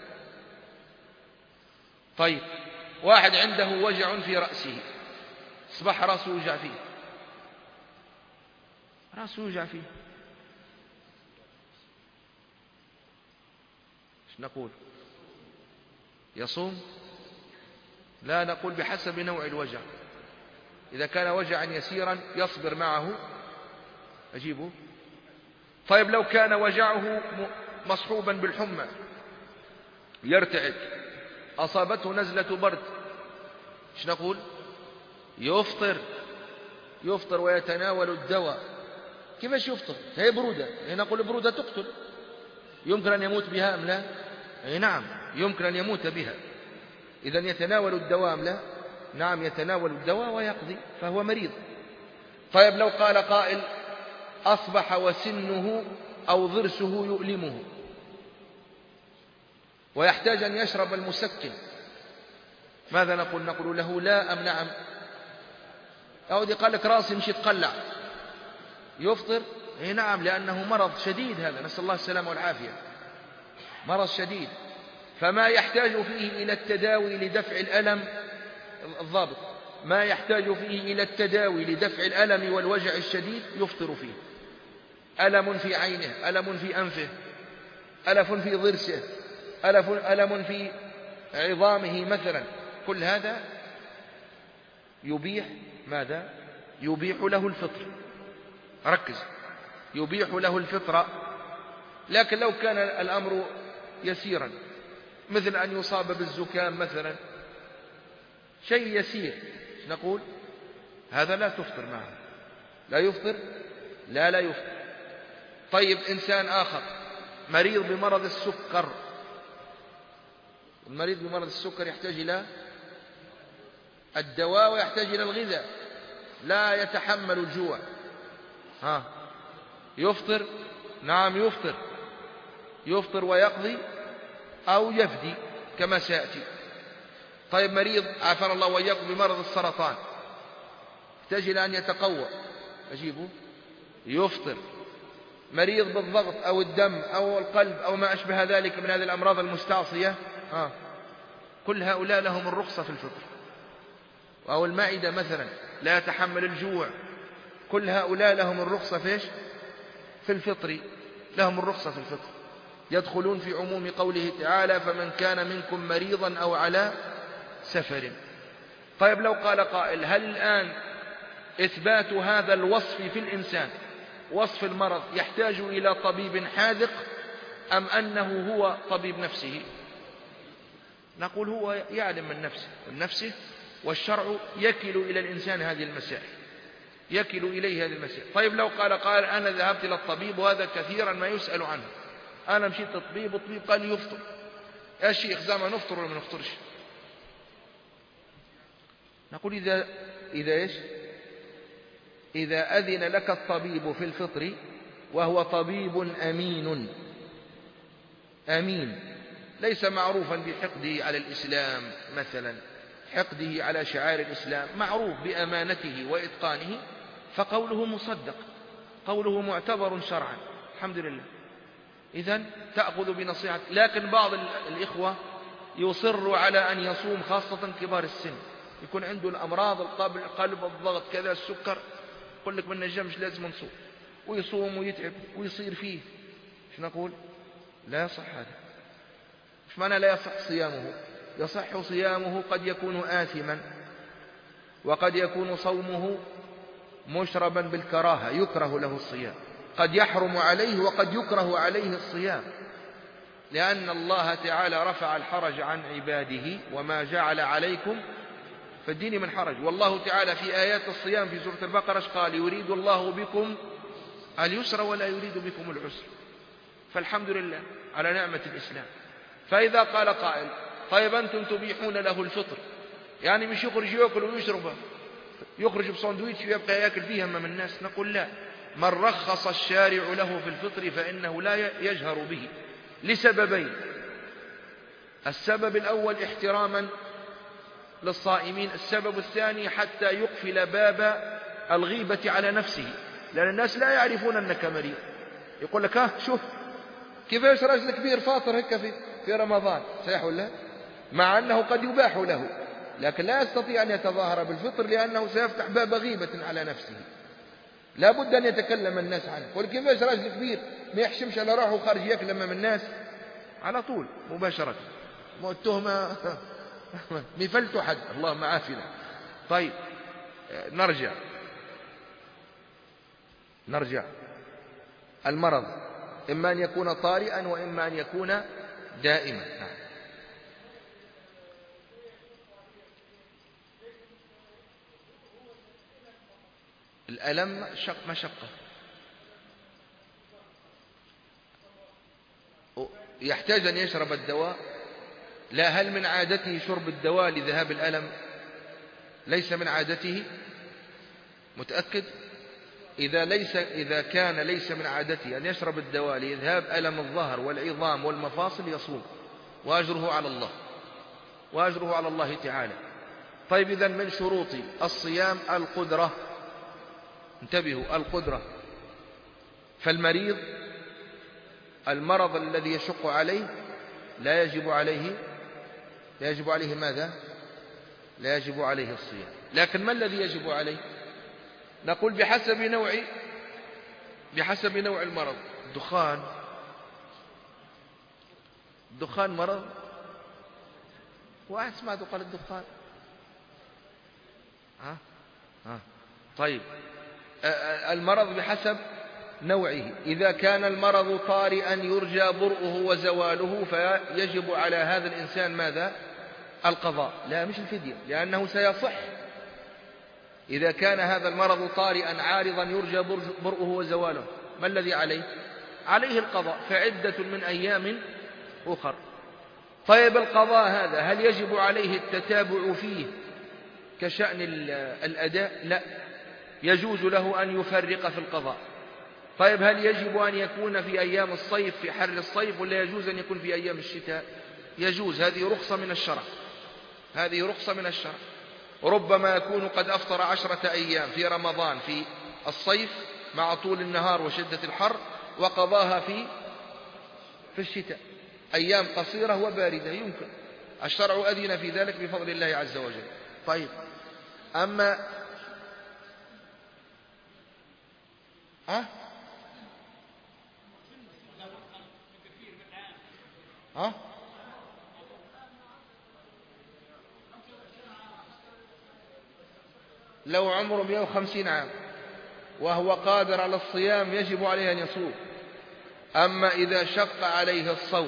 طيب، واحد عنده وجع في رأسه، أصبح رأسه يوجع فيه، رأسه يوجع فيه، ايش نقول؟ يصوم؟ لا، نقول بحسب نوع الوجع. إذا كان وجعا يسيرا يصبر معه، أجيبه. طيب لو كان وجعه مصحوبا بالحمى، يرتعد، أصابته نزلة برد، ايش نقول؟ يفطر ويتناول الدواء. كيفاش يفطر؟ هي برودة، نقول برودة تقتل، يمكن أن يموت بها أم لا؟ أي نعم، يمكن أن يموت بها. إذن يتناول الدواء أم لا؟ نعم، يتناول الدواء ويقضي، فهو مريض. طيب لو قال قائل أصبح وسنه أو ضرسه يؤلمه ويحتاج أن يشرب المسكن، ماذا نقول؟ نقول له لا أم نعم؟ أو دي قال لك راسي مشي تقلع، يفطر؟ إيه نعم، لأنه مرض شديد، هذا نسأل الله السلامة والعافية، مرض شديد، فما يحتاج فيه إلى التداوي لدفع الألم، الضابط ما يحتاج فيه إلى التداوي لدفع الألم والوجع الشديد يفطر فيه. ألم في عينه، ألم في أنفه، ألم في ضرسه، ألم في عظامه مثلا، كل هذا يبيح ماذا؟ يبيح له الفطر. ركز، يبيح له الفطر. لكن لو كان الأمر يسيرا، مثل أن يصاب بالزكام مثلا، شيء يسير، نقول هذا لا تفطر معه، لا يفطر، لا يفطر. طيب إنسان آخر مريض بمرض السكر، المريض بمرض السكر يحتاج إلى الدواء ويحتاج إلى الغذاء، لا يتحمل الجوع، يفطر؟ نعم يفطر ويقضي أو يفدي كما سيأتي. طيب مريض عافانا الله وإياكم بمرض السرطان، يحتاج إلى أن يتقوى، أجيبه، يفطر. مريض بالضغط أو الدم أو القلب أو ما أشبه ذلك من هذه الأمراض المستعصية، كل هؤلاء لهم الرخصة في الفطر. أو المعدة مثلا لا يتحمل الجوع، كل هؤلاء لهم الرخصة في الفطر، لهم الرخصة في الفطر، يدخلون في عموم قوله تعالى فمن كان منكم مريضا أو على سفر. طيب لو قال قائل هل الآن إثبات هذا الوصف في الإنسان، وصف المرض، يحتاج إلى طبيب حاذق أم أنه هو طبيب نفسه؟ نقول هو يعلم من نفسه، والشرع يكل إلى الإنسان هذه المسائل، يكل إليه هذه المسائل. طيب لو قال أنا ذهبت إلى الطبيب، وهذا كثيرا ما يسأل عنه، أنا مشيت للطبيب والطبيب قال لي يفطر، يا شيخ زعما نفطر ولا ما نفطرش؟ نقول إذا أذن لك الطبيب في الفطر وهو طبيب أمين ليس معروفا بحقده على الإسلام مثلا، حقده على شعائر الإسلام، معروف بأمانته وإتقانه، فقوله مصدق، قوله معتبر شرعا، الحمد لله. إذن تأخذ بنصيحة. لكن بعض الإخوة يصر على أن يصوم، خاصة كبار السن، يكون عنده الأمراض، القلب، الضغط، كذا، السكر، يقول لك من نجمش لازم نصوم، ويصوم ويتعب ويصير فيه، ايش نقول؟ لا يصح هذا. ايش معنى لا يصح صيامه؟ يصح صيامه، قد يكون آثما، وقد يكون صومه مشربا بالكراهة، يكره له الصيام، قد يحرم عليه وقد يكره عليه الصيام، لأن الله تعالى رفع الحرج عن عباده وما جعل عليكم في الدين من حرج. والله تعالى في آيات الصيام في سورة البقرة قال يريد الله بكم اليسر ولا يريد بكم العسر، فالحمد لله على نعمة الإسلام. فإذا قال قائل طيب أنتم تبيحون له الفطر، يعني مش يخرج يأكل ويشرب، يخرج بساندويتش ويبقى يأكل فيها أمام الناس، نقول لا، من رخص الشارع له في الفطر فإنه لا يجهر به لسببين: السبب الأول احتراما للصائمين. السبب الثاني حتى يقفل باب الغيبة على نفسه، لأن الناس لا يعرفون أنك مريض. يقول لك شوف كيفاش رجل كبير فاطر هكا في رمضان، صحيح ولا؟ مع أنه قد يباح له، لكن لا يستطيع أن يتظاهر بالفطر لأنه سيفتح باب غيبة على نفسه. لا بد أن يتكلم الناس عنه. يقول كيفاش رجل كبير ما يحشمش على روحه وخارج ياكل أمام الناس على طول مباشرة، التهمة مفلت حد، اللهم عافنا. طيب نرجع. المرض إما أن يكون طارئا وإما أن يكون دائما. الألم مشقة، يحتاج أن يشرب الدواء. لا، هل من عادته شرب الدواء لذهاب الألم؟ ليس من عادته، متأكد؟ إذا كان ليس من عادته أن يشرب الدواء لإذهاب ألم الظهر والعظام والمفاصل يصوم، وأجره على الله تعالى. طيب إذن من شروط الصيام القدرة، انتبهوا، القدرة. فالمريض المرض الذي يشق عليه لا يجب عليه ماذا؟ لا يجب عليه الصيام. لكن ما الذي يجب عليه؟ نقول بحسب نوع المرض. الدخان مرض، وأسمع قال الدخان. طيب المرض بحسب نوعه. إذا كان المرض طارئا يرجى برؤه وزواله فيجب على هذا الإنسان ماذا؟ القضاء، لا مش الفدية، لأنه سيصح. إذا كان هذا المرض طارئا عارضا يرجى برؤه وزواله، ما الذي عليه؟ عليه القضاء، فعدة من أيام أخر. طيب القضاء هذا هل يجب عليه التتابع فيه كشأن الأداء؟ لا، يجوز له أن يفرق في القضاء. طيب هل يجب أن يكون في أيام الصيف في حر الصيف ولا يجوز أن يكون في أيام الشتاء؟ يجوز، هذه رخصة من الشرع. ربما يكون قد أفطر 10 أيام في رمضان في الصيف مع طول النهار وشدة الحر، وقضاها في الشتاء، أيام قصيرة وباردة، يمكن، الشرع أذن في ذلك بفضل الله عز وجل. طيب أما لو عمره 150 عام وهو قادر على الصيام يجب عليه أن يصوم. أما إذا شق عليه الصوم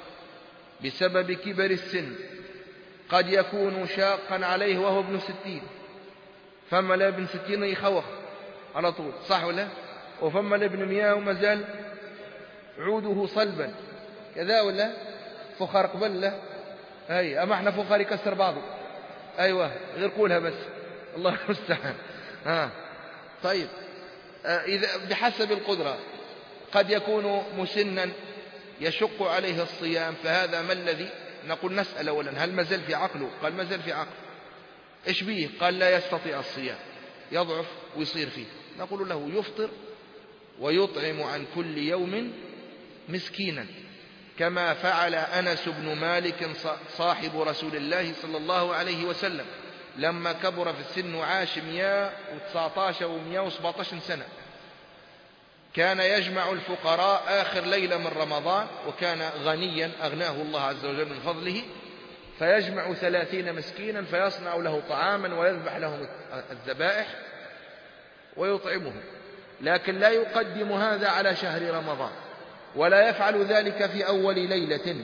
بسبب كبر السن، قد يكون شاقا عليه وهو ابن 60، فما لا ابن 60 يخوخ على طول، صح ولا؟ وفما لابن 100 وما زال عوده صلبا، كذا ولا؟ فخار قبل له، أما احنا فخار يكسر بعضه، أيوة غير قولها بس، الله المستعان. طيب إذا بحسب القدرة قد يكون مسنا يشق عليه الصيام، فهذا ما الذي نقول؟ نسأل أولا هل مازال في عقله؟ قال مازال في عقله. إيش بيه؟ قال لا يستطيع الصيام، يضعف ويصير فيه. نقول له يفطر ويطعم عن كل يوم مسكينا، كما فعل أنس بن مالك صاحب رسول الله صلى الله عليه وسلم لما كبر في السن وعاش 119 و 117 سنة، كان يجمع الفقراء آخر ليلة من رمضان، وكان غنيا أغناه الله عز وجل من فضله، فيجمع 30 مسكينا فيصنع له طعاما ويذبح لهم الذبائح ويطعمهم، لكن لا يقدم هذا على شهر رمضان، ولا يفعل ذلك في أول ليلة.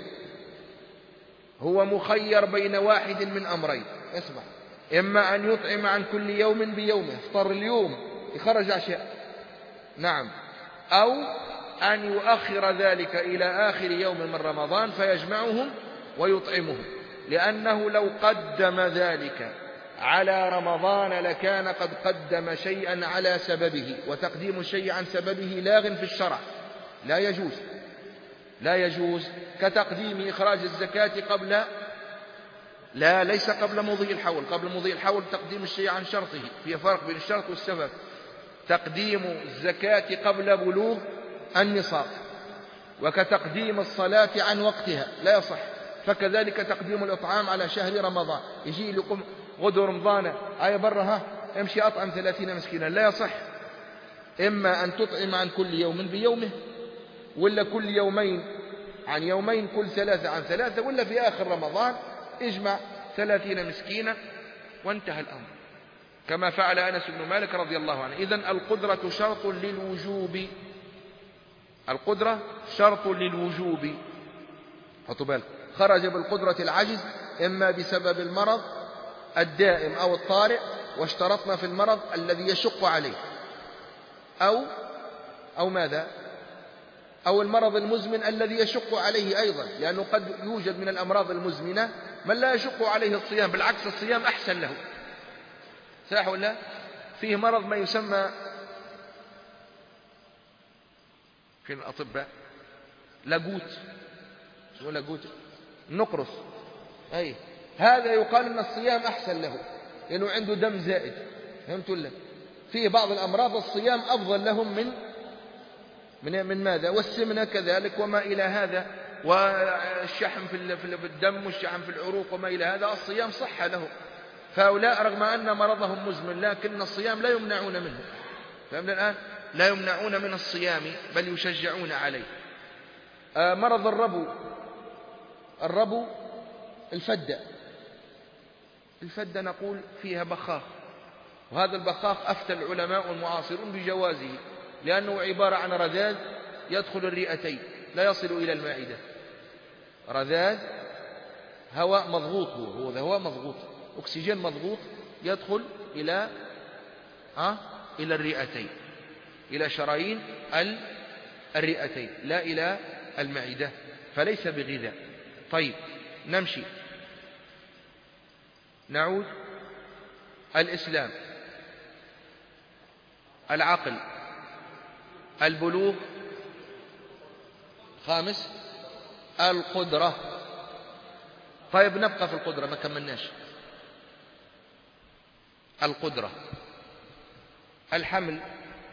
هو مخير بين واحد من أمرين، اسمع، إما أن يطعم عن كل يوم بيومه، افطر اليوم يخرج عشاء، نعم، أو أن يؤخر ذلك إلى آخر يوم من رمضان فيجمعهم ويطعمهم، لأنه لو قدم ذلك على رمضان لكان قد قدم شيئا على سببه، وتقديم الشيء عن سببه لاغ في الشرع، لا يجوز كتقديم إخراج الزكاة لا، ليس قبل مضي الحول. قبل مضي الحول تقديم الشيء عن شرطه، في فرق بين الشرط والسبب. تقديم الزكاة قبل بلوغ النصاب، وكتقديم الصلاة عن وقتها لا يصح. فكذلك تقديم الإطعام على شهر رمضان، يجي لكم غدو رمضان آية برها امشي أطعم 30 مسكينا، لا يصح. إما أن تطعم عن كل يوم بيومه، ولا كل يومين عن يومين، كل 3 عن 3، ولا في آخر رمضان اجمع 30 مسكينا وانتهى الأمر، كما فعل أنس بن مالك رضي الله عنه. إذن القدرة شرط للوجوب، القدرة شرط للوجوب. حطوا بالك، خرج بالقدرة العجز إما بسبب المرض الدائم أو الطارئ، واشترطنا في المرض الذي يشق عليه، أو ماذا؟ أو المرض المزمن الذي يشق عليه أيضا، لأنه قد يوجد من الأمراض المزمنة من لا يشق عليه الصيام، بالعكس الصيام أحسن له. صح ولا؟ فيه مرض ما يسمى في الأطباء لاجوت، شو لاجوت؟ نقرس. أي هذا يقال أن الصيام أحسن له لأنه عنده دم زائد. فهمت ولا؟ فيه بعض الأمراض الصيام أفضل لهم من ماذا؟ والسمنة كذلك وما إلى هذا، والشحم في الدم والشحم في العروق وما إلى هذا، الصيام صح له. فهؤلاء رغم أن مرضهم مزمن لكن الصيام لا يمنعون منه. فهمنا الآن؟ لا يمنعون من الصيام بل يشجعون عليه. مرض الربو الفدة نقول فيها بخاخ، وهذا البخاخ أفتى العلماء المعاصرون بجوازه، لأنه عبارة عن رذاذ يدخل الرئتين لا يصل إلى المعدة. رذاذ هواء مضغوط، هو هواء مضغوط، أكسجين مضغوط يدخل إلى الرئتين، إلى شرايين الرئتين، لا إلى المعدة، فليس بغذاء. طيب نمشي، نعود. الإسلام، العقل، البلوغ، خامس القدرة. طيب نبقى في القدرة، ما كملناش. القدرة، الحمل،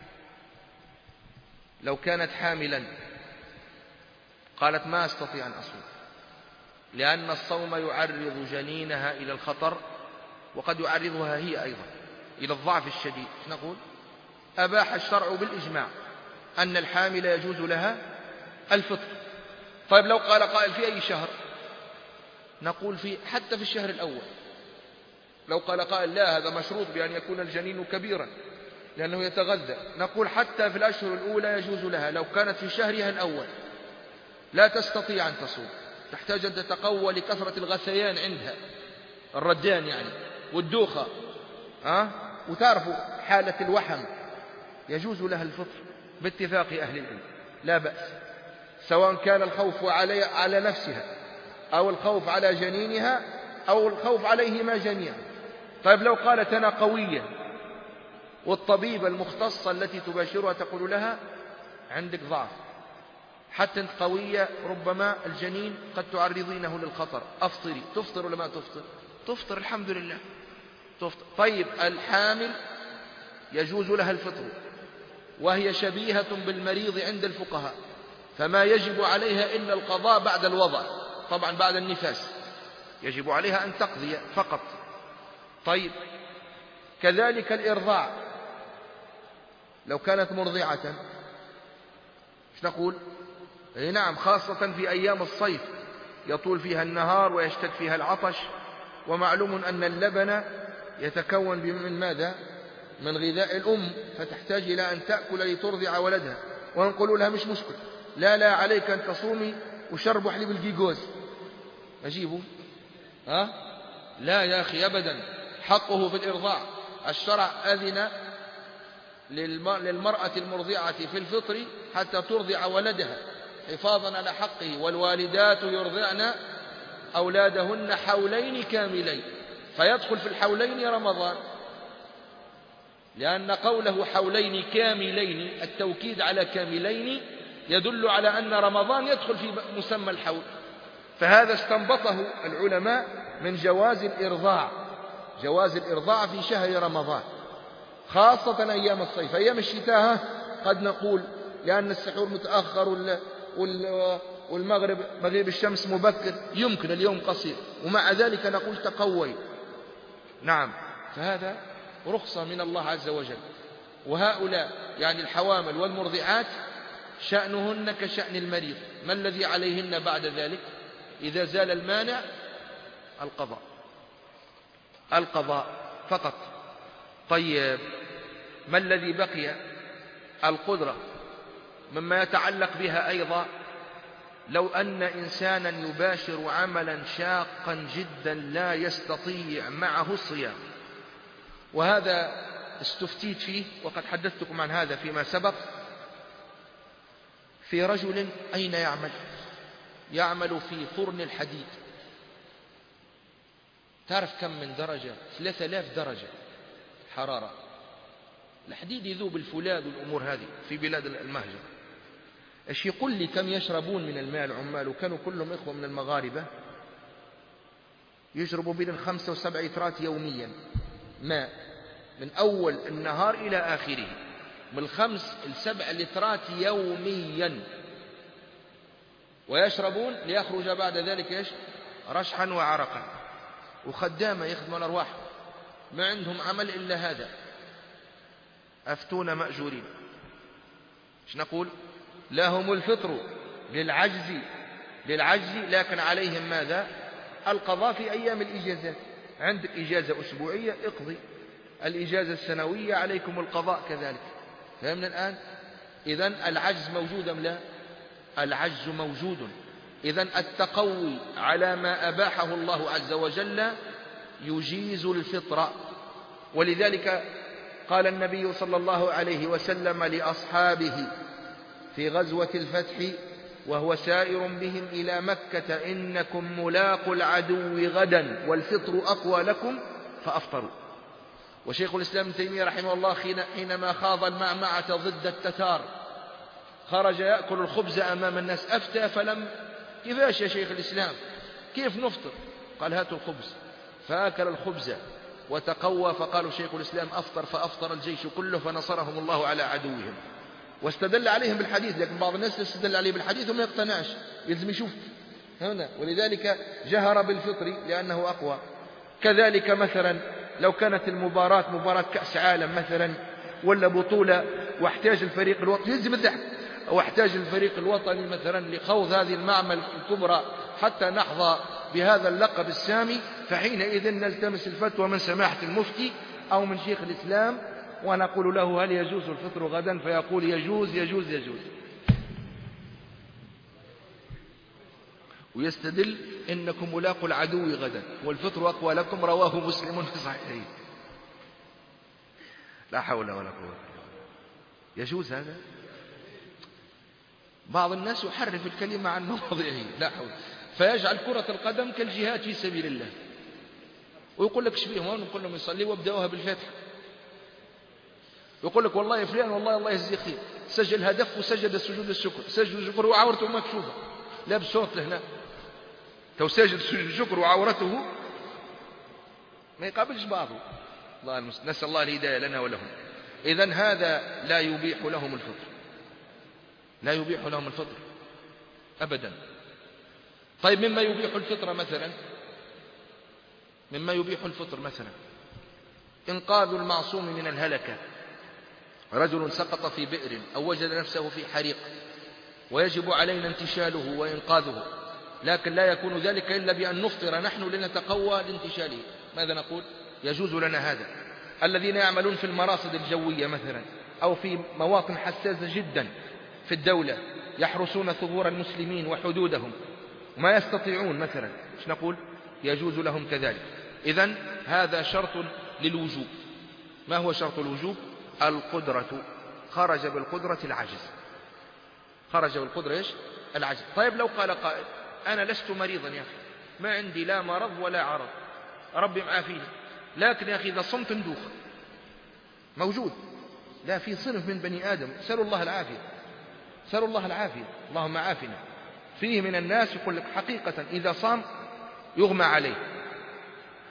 لو كانت حاملا قالت ما أستطيع أن أصوم، لأن الصوم يعرض جنينها إلى الخطر، وقد يعرضها هي أيضا إلى الضعف الشديد. نقول أباح الشرع بالإجماع أن الحامل يجوز لها الفطر. طيب لو قال قائل في أي شهر؟ نقول حتى في الشهر الأول. لو قال قائل لا، هذا مشروط بأن يكون الجنين كبيرا لأنه يتغذى، نقول حتى في الأشهر الأولى يجوز لها. لو كانت في شهرها الأول لا تستطيع أن تصوم، تحتاج أن تتقوى لكثرة الغثيان عندها، الردان يعني، والدوخة، وتعرفوا حالة الوحم، يجوز لها الفطر باتفاق أهل العلم، لا بأس، سواء كان الخوف على نفسها أو الخوف على جنينها أو الخوف عليهما جميعا. طيب لو قالت أنا قوية، والطبيبة المختصة التي تباشرها تقول لها عندك ضعف، حتى أنت قوية، ربما الجنين قد تعرضينه للخطر، أفطري. تفطر ولا ما تفطر؟ تفطر، الحمد لله تفطر. طيب الحامل يجوز لها الفطر، وهي شبيهة بالمريض عند الفقهاء، فما يجب عليها إلا القضاء بعد الوضع، طبعا بعد النفاس يجب عليها أن تقضي فقط. طيب كذلك الإرضاع، لو كانت مرضعة ايش نقول؟ نعم، خاصة في أيام الصيف يطول فيها النهار ويشتد فيها العطش، ومعلوم أن اللبن يتكون من ماذا؟ من غذاء الأم، فتحتاج إلى أن تأكل لترضع ولدها، ونقول لها مش مشكل، لا عليك أن تصومي وشربوا حليب الجيجوز، أجيبه؟ لا يا أخي أبدا، حقه في الإرضاع. الشرع أذن للمرأة المرضعة في الفطر حتى ترضع ولدها حفاظا على حقه، والوالدات يرضعن أولادهن حولين كاملين، فيدخل في الحولين رمضان، لأن قوله حولين كاملين، التوكيد على كاملين يدل على أن رمضان يدخل في مسمى الحول. فهذا استنبطه العلماء من جواز الإرضاع في شهر رمضان، خاصة أيام الصيف. أيام الشتاء قد نقول لأن السحور متأخر والمغرب مغيب الشمس مبكر، يمكن اليوم قصير، ومع ذلك نقول تقوي. نعم، فهذا رخصة من الله عز وجل. وهؤلاء يعني الحوامل والمرضعات شأنهن كشأن المريض. ما الذي عليهن بعد ذلك؟ إذا زال المانع القضاء فقط. طيب، ما الذي بقي؟ القدرة. مما يتعلق بها أيضا، لو أن إنسانا يباشر عملا شاقا جدا لا يستطيع معه الصيام، وهذا استفتيت فيه وقد حدثتكم عن هذا فيما سبق، في رجل أين يعمل في فرن الحديد. تعرف كم من درجة؟ 3000 درجة حرارة. الحديد يذوب الفولاذ والأمور هذه في بلاد المهجر. ايش يقول لي كم يشربون من الماء العمال، وكانوا كلهم إخوة من المغاربة، يشربوا بين 5 و7 لترات يوميا ماء من أول النهار إلى آخره، من 5 إلى 7 لترات يوميا، ويشربون ليخرج بعد ذلك ايش؟ رشحا وعرقا. وخدامة يخدمون أرواحهم، ما عندهم عمل إلا هذا، أفتون مأجورين. ايش نقول؟ لهم الفطر للعجز، لكن عليهم ماذا؟ القضاء في أيام الإجازات. عندك إجازة أسبوعية اقضي، الإجازة السنوية عليكم القضاء كذلك. فهمنا الآن؟ إذن العجز موجود أم لا؟ العجز موجود. إذن التقوي على ما أباحه الله عز وجل يجيز الفطر. ولذلك قال النبي صلى الله عليه وسلم لأصحابه في غزوة الفتح وهو سائر بهم إلى مكة: إنكم ملاقوا العدو غدا والفطر أقوى لكم فأفطروا. وشيخ الإسلام ابن تيمية رحمه الله حينما خاض المعمعة ضد التتار خرج يأكل الخبز أمام الناس، أفتى فلم. كيفاش يا شيخ الإسلام؟ كيف نفطر؟ قال: هاتوا الخبز. فأكل الخبز وتقوى، فقالوا شيخ الإسلام أفطر، فأفطر الجيش كله فنصرهم الله على عدوهم. واستدل عليهم بالحديث، لكن بعض الناس يستدل عليه بالحديث وما يقتنعش، يلزم يشوف هنا. ولذلك جهر بالفطر لأنه أقوى. كذلك مثلا لو كانت المباراة مباراة كأس عالم مثلا ولا بطولة، واحتاج الفريق الوطني، يلزم الضحك، واحتاج الفريق الوطني مثلا لخوض هذه المعمل الكبرى حتى نحظى بهذا اللقب السامي، فحينئذ نلتمس الفتوى من سماحة المفتي أو من شيخ الإسلام ونقول له: هل يجوز الفطر غدا؟ فيقول: يجوز يجوز يجوز، ويستدل: إنكم ملاقوا العدو غدا والفطر أقوى لكم، رواه مسلم في صحيحه. لا حول ولا قوة. يجوز هذا؟ بعض الناس يحرف الكلمة عن مواضعه، لا حول، فيجعل كرة القدم كالجهاد في سبيل الله، ويقول لك شبيه هون، نقول لهم يصلي وابدأوها بالفتح. يقول لك: والله فلان والله الله يجزيه خير سجل هدف وسجد السجود الشكر، سجد الشكر وعورته مكشوفة، لابس صوت لهنا، تو ساجد سجود الشكر وعورته ما يقابلش بعضه. الله نسأل الله الهداية لنا ولهم. إذن هذا لا يبيح لهم الفطر، لا يبيح لهم الفطر أبدا. طيب، مما يبيح الفطر مثلا إنقاذ المعصوم من الهلكة. رجل سقط في بئر أو وجد نفسه في حريق ويجب علينا انتشاله وإنقاذه، لكن لا يكون ذلك إلا بأن نفطر نحن لنتقوى لانتشاله. ماذا نقول؟ يجوز لنا هذا. الذين يعملون في المراصد الجوية مثلا أو في مواطن حساسة جدا في الدولة يحرسون ثغور المسلمين وحدودهم وما يستطيعون مثلا، ايش نقول؟ يجوز لهم كذلك. إذن هذا شرط للوجوب. ما هو شرط الوجوب؟ القدرة. خرج بالقدرة العجز، خرج بالقدرة ايش؟ العجز. طيب، لو قال قائل: أنا لست مريضا يا أخي، ما عندي لا مرض ولا عرض، ربي معافيني، لكن يا أخي إذا صمت ندوخ. موجود، لا، في صنف من بني آدم سألوا الله العافية، سألوا الله العافية، اللهم عافنا. فيه من الناس يقول لك حقيقة إذا صام يغمى عليه،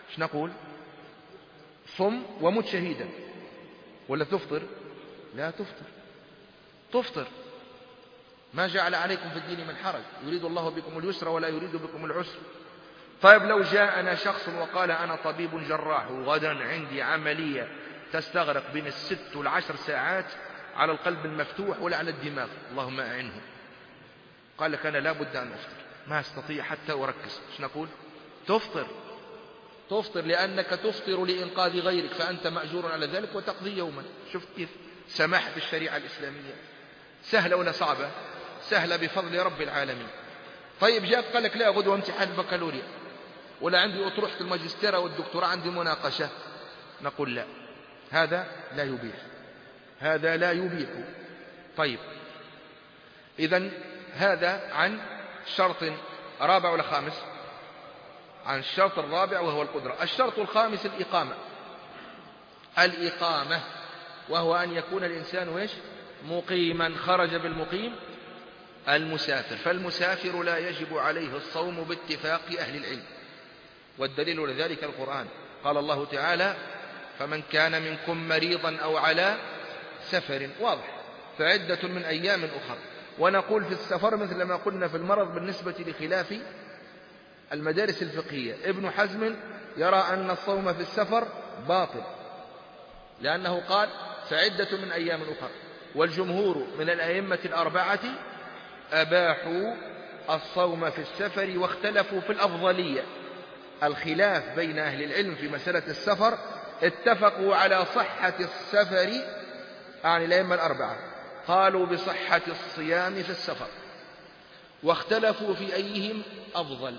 ايش نقول؟ صم ومت شهيدا، ولا تفطر؟ لا تفطر، تفطر. ما جعل عليكم في الدين من حرج، يريد الله بكم اليسر ولا يريد بكم العسر. طيب لو جاءنا شخص وقال أنا طبيب جراح وغدا عندي عملية تستغرق بين 6 و10 ساعات على القلب المفتوح ولا على الدماغ، اللهم أعنه، قال لك أنا لا بد أن أفطر، ما أستطيع حتى أركز، ايش نقول؟ تفطر، تفطر، لأنك تفطر لإنقاذ غيرك، فأنت مأجور على ذلك وتقضي يوما. شفت كيف سماحة الشريعة الإسلامية؟ سهلة ولا صعبة؟ سهلة بفضل رب العالمين. طيب جاء قال لك لا، غدوة امتحان البكالوريا، ولا عندي أطروحة الماجستير والدكتوراه، عندي مناقشة، نقول لا، هذا لا يبيح، هذا لا يبيح. طيب إذن هذا عن شرط رابع ولا خامس؟ عن الشرط الرابع وهو القدرة. الشرط الخامس الإقامة. الإقامة وهو أن يكون الإنسان وإيش؟ مقيما. خرج بالمقيم المسافر، فالمسافر لا يجب عليه الصوم باتفاق أهل العلم، والدليل لذلك القرآن، قال الله تعالى فمن كان منكم مريضا أو على سفر، واضح، فعدة من أيام أخرى. ونقول في السفر مثل ما قلنا في المرض بالنسبة لخلاف المدارس الفقهية. ابن حزم يرى أن الصوم في السفر باطل، لأنه قال فعدة من أيام أخرى، والجمهور من الأئمة الأربعة أباحوا الصوم في السفر، واختلفوا في الأفضلية. الخلاف بين أهل العلم في مسألة السفر، اتفقوا على صحة السفر عن الأئمة الأربعة، قالوا بصحة الصيام في السفر، واختلفوا في أيهم أفضل.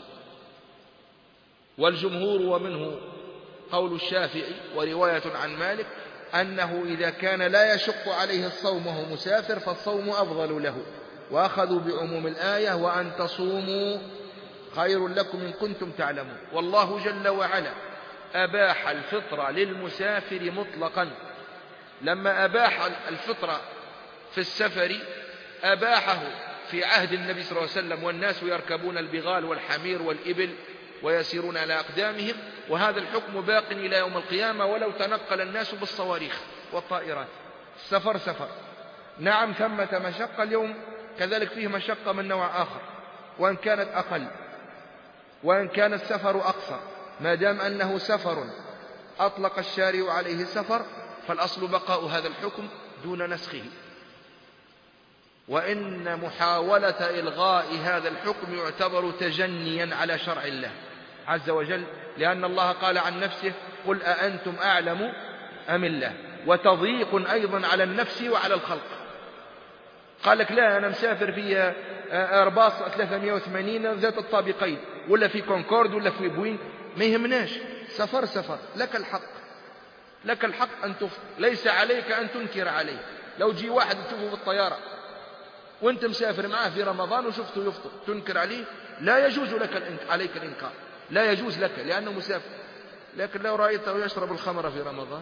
والجمهور ومنه قول الشافعي ورواية عن مالك أنه إذا كان لا يشق عليه الصوم وهو مسافر فالصوم أفضل له، وأخذوا بعموم الآية وأن تصوموا خير لكم إن كنتم تعلمون. والله جل وعلا أباح الفطر للمسافر مطلقا. لما أباح الفطر في السفر أباحه في عهد النبي صلى الله عليه وسلم، والناس يركبون البغال والحمير والإبل ويسيرون على أقدامهم، وهذا الحكم باق إلى يوم القيامة ولو تنقل الناس بالصواريخ والطائرات. السفر سفر، نعم ثمة مشقة، اليوم كذلك فيه مشقة من نوع آخر، وإن كانت أقل، وإن كان السفر أقصر، ما دام أنه سفر أطلق الشارع عليه سفر، فالأصل بقاء هذا الحكم دون نسخه. وإن محاولة إلغاء هذا الحكم يعتبر تجنيا على شرع الله عز وجل، لأن الله قال عن نفسه قل أأنتم أعلم أم الله، وتضييق أيضا على النفس وعلى الخلق. قال لك لا، أنا مسافر في أرباص 380 ذات الطابقين، ولا في كونكورد، ولا في بوين، ما يهمناش، سفر سفر، لك الحق، لك الحق أن تفطر، ليس عليك أن تنكر عليه. لو جي واحد تشوفه في الطيارة وانت مسافر معه في رمضان وشفته يفطر، تنكر عليه؟ لا يجوز لك عليك الإنكار، لا يجوز لك لأنه مسافر. لكن لو رأيته يشرب الخمر في رمضان،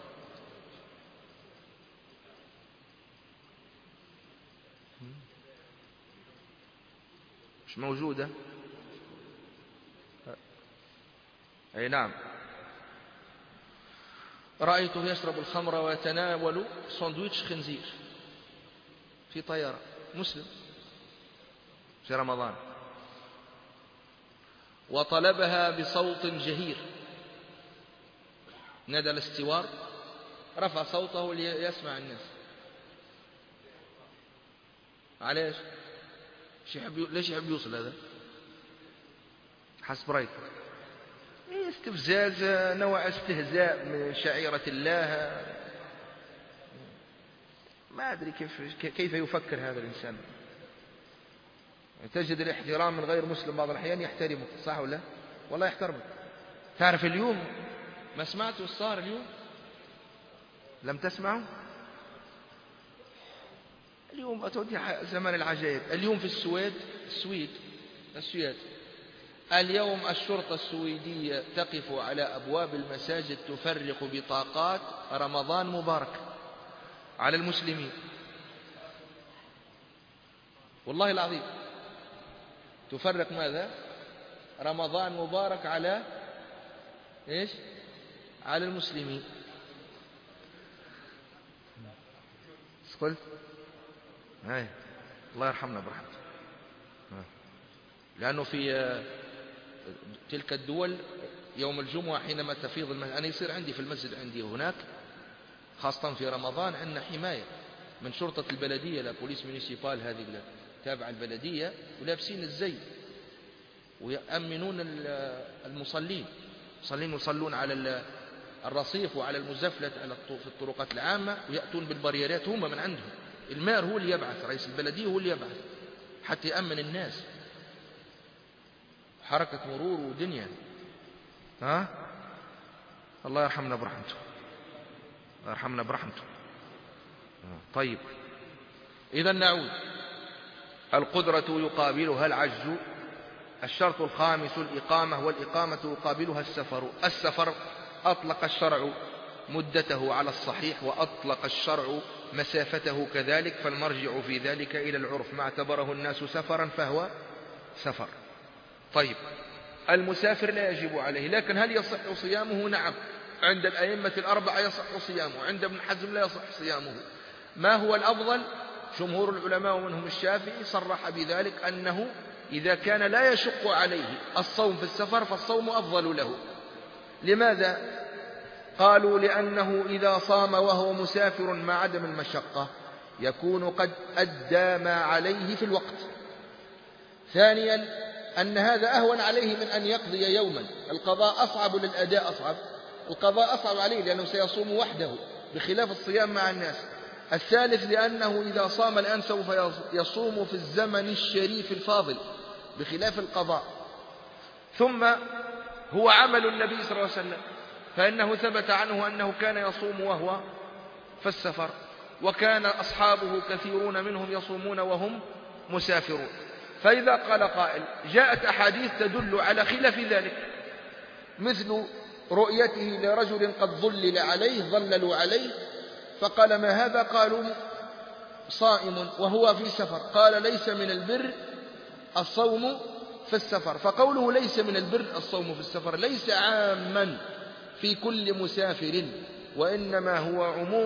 مش موجودة. أي نعم، رأيته يشرب الخمر ويتناول ساندويتش خنزير في طيارة، مسلم في رمضان، وطلبها بصوت جهير، نادى الاستوار، رفع صوته ليسمع الناس. عليش؟ ليش يحب يوصل هذا؟ حسب رأيك؟ استفزاز، نوع استهزاء من شعيرة الله، ما أدري كيف يفكر هذا الإنسان. تجد الاحترام من غير مسلم بعض الأحيان يحترمك، صح ولا؟ والله يحترمك. تعرف اليوم ما سمعت صار اليوم؟ لم تسمعوا؟ اليوم أتودي زمن العجائب. اليوم في السويد اليوم الشرطة السويدية تقف على أبواب المساجد تفرق بطاقات رمضان مبارك على المسلمين، والله العظيم، تفرق ماذا؟ رمضان مبارك على إيش على المسلمين. قلت هاي الله يرحمنا برحمته، لأنه في تلك الدول يوم الجمعة حينما تفيض المسجد، أنا يصير عندي في المسجد عندي هناك خاصة في رمضان عندنا حماية من شرطة البلدية، لا بوليس مينيسيبال هذه تابعة البلدية، ولابسين الزي ويأمنون المصلين يصلون على الرصيف وعلى المزفلة في الطرقات العامة، ويأتون بالبريرات هم من عندهم. المار هو اللي يبعث، رئيس البلدية هو اللي يبعث حتى يأمن الناس، حركة مرور ودنيا. الله يرحمنا برحمته، الله يرحمنا برحمته. طيب إذا نعود، القدرة يقابلها العجز. الشرط الخامس الإقامة، والإقامة يقابلها السفر أطلق الشرع مدته على الصحيح، وأطلق الشرع مسافته كذلك، فالمرجع في ذلك إلى العرف، ما اعتبره الناس سفرا فهو سفر. طيب المسافر لا يجب عليه، لكن هل يصح صيامه؟ نعم، عند الأئمة الأربعة يصح صيامه، عند ابن حزم لا يصح صيامه. ما هو الأفضل؟ جمهور العلماء ومنهم الشافعي صرح بذلك أنه إذا كان لا يشق عليه الصوم في السفر فالصوم أفضل له. لماذا؟ قالوا لأنه إذا صام وهو مسافر مع عدم المشقة يكون قد أدى ما عليه في الوقت. ثانيا أن هذا أهون عليه من أن يقضي يوما، القضاء أصعب للأداء، القضاء أصعب عليه لأنه سيصوم وحده بخلاف الصيام مع الناس. الثالث لأنه إذا صام الآن سوف يصوم في الزمن الشريف الفاضل بخلاف القضاء. ثم هو عمل النبي صلى الله عليه وسلم، فإنه ثبت عنه أنه كان يصوم وهو في السفر، وكان أصحابه كثيرون منهم يصومون وهم مسافرون. فإذا قال قائل جاءت أحاديث تدل على خلاف ذلك، مثل رؤيته لرجل قد ظللوا عليه فقال ما هذا؟ قالوا صائم وهو في سفر، قال ليس من البر الصوم في السفر. فقوله ليس من البر الصوم في السفر ليس عاما في كل مسافر، وإنما هو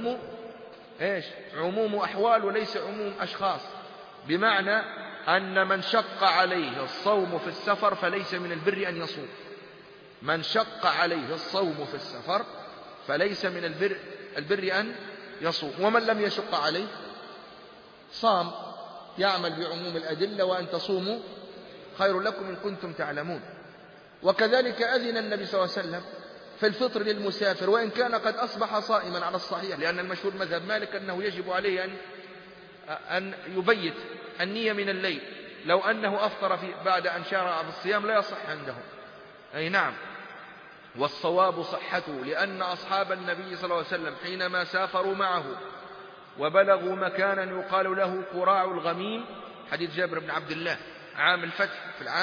عموم أحوال وليس عموم أشخاص، بمعنى أن من شق عليه الصوم في السفر فليس من البر أن يصوم. من شق عليه الصوم في السفر فليس من البر أن يصوم، ومن لم يشق عليه صام، يعمل بعموم الأدلة، وأن تصوموا خير لكم إن كنتم تعلمون. وكذلك أذن النبي صلى الله عليه وسلم في الفطر للمسافر وإن كان قد أصبح صائما على الصحيح، لأن المشهور مذهب مالك أنه يجب عليه أن يبيت النية من الليل، لو أنه أفطر بعد أن شرع بالصيام لا يصح عندهم. أي نعم، والصواب صحته، لأن أصحاب النبي صلى الله عليه وسلم حينما سافروا معه وبلغوا مكانا يقال له قراع الغميم، حديث جابر بن عبد الله عام الفتح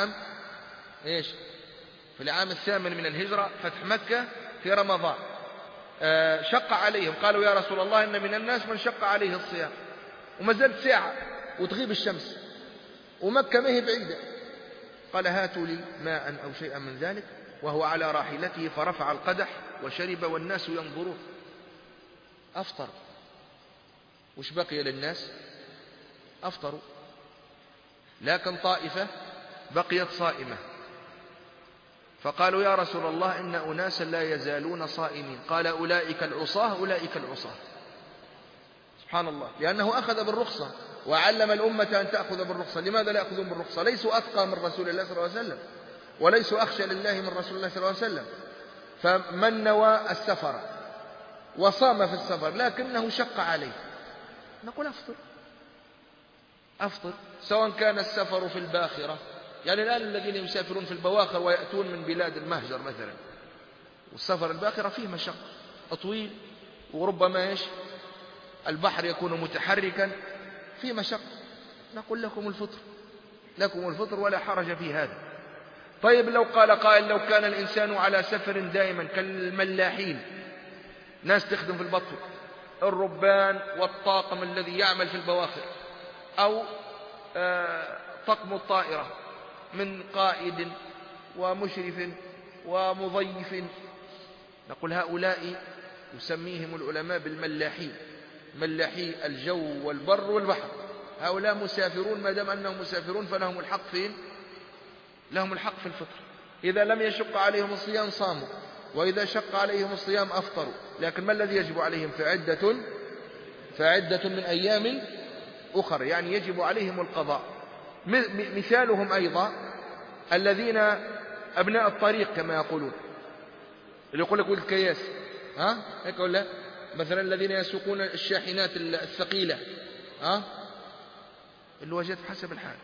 في العام 8 من الهجرة، فتح مكة في رمضان، شق عليهم، قالوا يا رسول الله إن من الناس من شق عليه الصيام، وما زالت ساعة وتغيب الشمس ومكة ما هي بعيدة، قال هاتوا لي ماء أو شيئا من ذلك، وهو على راحلته فرفع القدح وشرب والناس ينظرون، أفطر. وش بقي للناس؟ أفطروا، لكن طائفة بقيت صائمة، فقالوا يا رسول الله إن أناسا لا يزالون صائمين، قال أولئك العصاة. سبحان الله، لأنه أخذ بالرخصة وعلم الأمة أن تأخذ بالرخصة. لماذا لا يأخذون بالرخصة؟ ليسوا أتقى من رسول الله صلى الله عليه وسلم، وليسوا أخشى لله من رسول الله صلى الله عليه وسلم. فمن نوى السفر وصام في السفر لكنه شق عليه، نقول أفطر، سواء كان السفر في الباخرة، يعني الآن الذين يسافرون في البواخر ويأتون من بلاد المهجر مثلا، والسفر الباخرة فيه مشق طويل، وربما البحر يكون متحركا، فيه مشق، نقول لكم الفطر ولا حرج في هذا. طيب لو قال قائل لو كان الإنسان على سفر دائما كالملاحين، ناس تخدم في البطن، الربان والطاقم الذي يعمل في البواخر، أو طقم الطائرة من قائد ومشرف ومضيف نقول هؤلاء يسميهم العلماء بالملاحين، ملاحي الجو والبر والبحر. هؤلاء مسافرون، ما دام أنهم مسافرون فلهم الحق فين؟ لهم الحق في الفطر. إذا لم يشق عليهم الصيام صاموا، وإذا شق عليهم الصيام أفطروا. لكن ما الذي يجب عليهم؟ فعدة من أيام أخر، يعني يجب عليهم القضاء. مثالهم أيضا الذين أبناء الطريق كما يقولون، اللي يقول لك الكياس، هيك ولا مثلا الذين يسوقون الشاحنات الثقيلة، اللواجات بحسب الحال،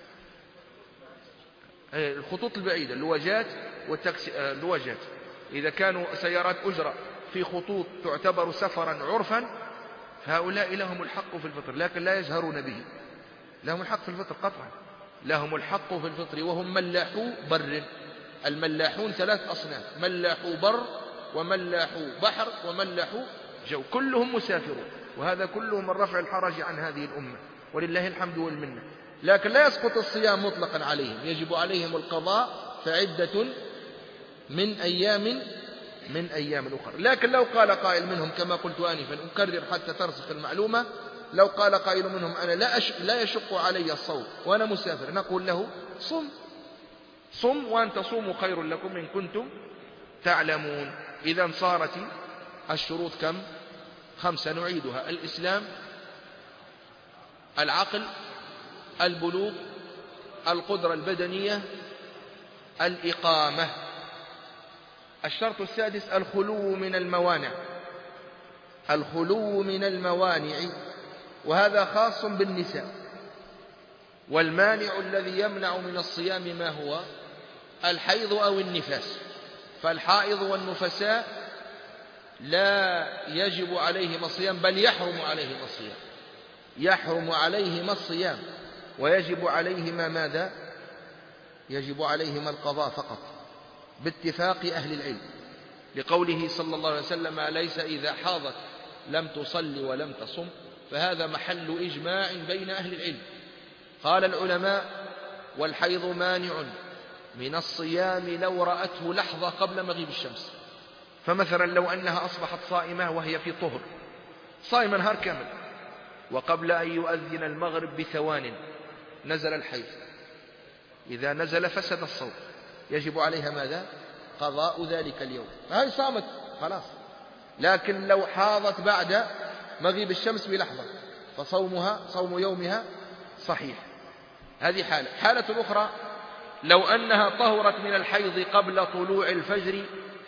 الخطوط البعيدة، اللواجات والتاكسي، اللواجات إذا كانوا سيارات أجرة في خطوط تعتبر سفرا عرفا فهؤلاء لهم الحق في الفطر، لكن لا يجهرون به. لهم الحق في الفطر قطعا، لهم الحق في الفطر، وهم ملاحو بر. الملاحون 3 أصناف: ملاحو بر، وملاحو بحر، وملاحو جو، كلهم مسافرون، وهذا كله من رفع الحرج عن هذه الأمة، ولله الحمد والمنة. لكن لا يسقط الصيام مطلقا عليهم، يجب عليهم القضاء فعدة من أيام أخرى. لكن لو قال قائل منهم كما قلت آنفا، أكرر حتى ترسخ المعلومة، لو قال قائل منهم أنا لا يشق علي الصوم وأنا مسافر، نقول له صم وأن تصوموا خير لكم إن كنتم تعلمون. إذا صارت الشروط كم؟ 5 نعيدها: الإسلام، العقل، البلوغ، القدرة البدنية، الإقامة. الشرط السادس الخلو من الموانع، الخلو من الموانع، وهذا خاص بالنساء. والمانع الذي يمنع من الصيام ما هو؟ الحيض أو النفاس. فالحائض والنفساء لا يجب عليهما الصيام، بل يحرم عليهما الصيام، يحرم عليهما الصيام، ويجب عليهما ماذا؟ يجب عليهما القضاء فقط باتفاق أهل العلم، لقوله صلى الله عليه وسلم: ليس إذا حاضت لم تصل ولم تصم. فهذا محل إجماع بين أهل العلم. قال العلماء: والحيض مانع من الصيام لو رأته لحظة قبل مغيب الشمس. فمثلا لو أنها أصبحت صائمة وهي في طهر، صائمة نهار كامل، وقبل أن يؤذن المغرب بثوان نزل الحيض، إذا نزل فسد الصوم، يجب عليها ماذا؟ قضاء ذلك اليوم. هاي صامت خلاص. لكن لو حاضت بعد مغيب الشمس بلحظة فصومها صوم يومها صحيح. هذه حالة أخرى: لو أنها طهرت من الحيض قبل طلوع الفجر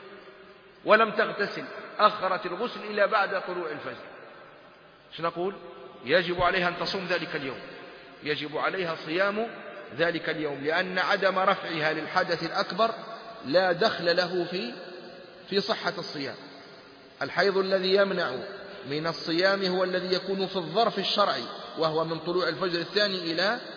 ولم تغتسل، أخرت الغسل إلى بعد طلوع الفجر، شو نقول؟ يجب عليها أن تصوم ذلك اليوم، يجب عليها صيام ذلك اليوم، لأن عدم رفعها للحدث الأكبر لا دخل له في صحة الصيام. الحيض الذي يمنع من الصيام هو الذي يكون في الظرف الشرعي، وهو من طلوع الفجر الثاني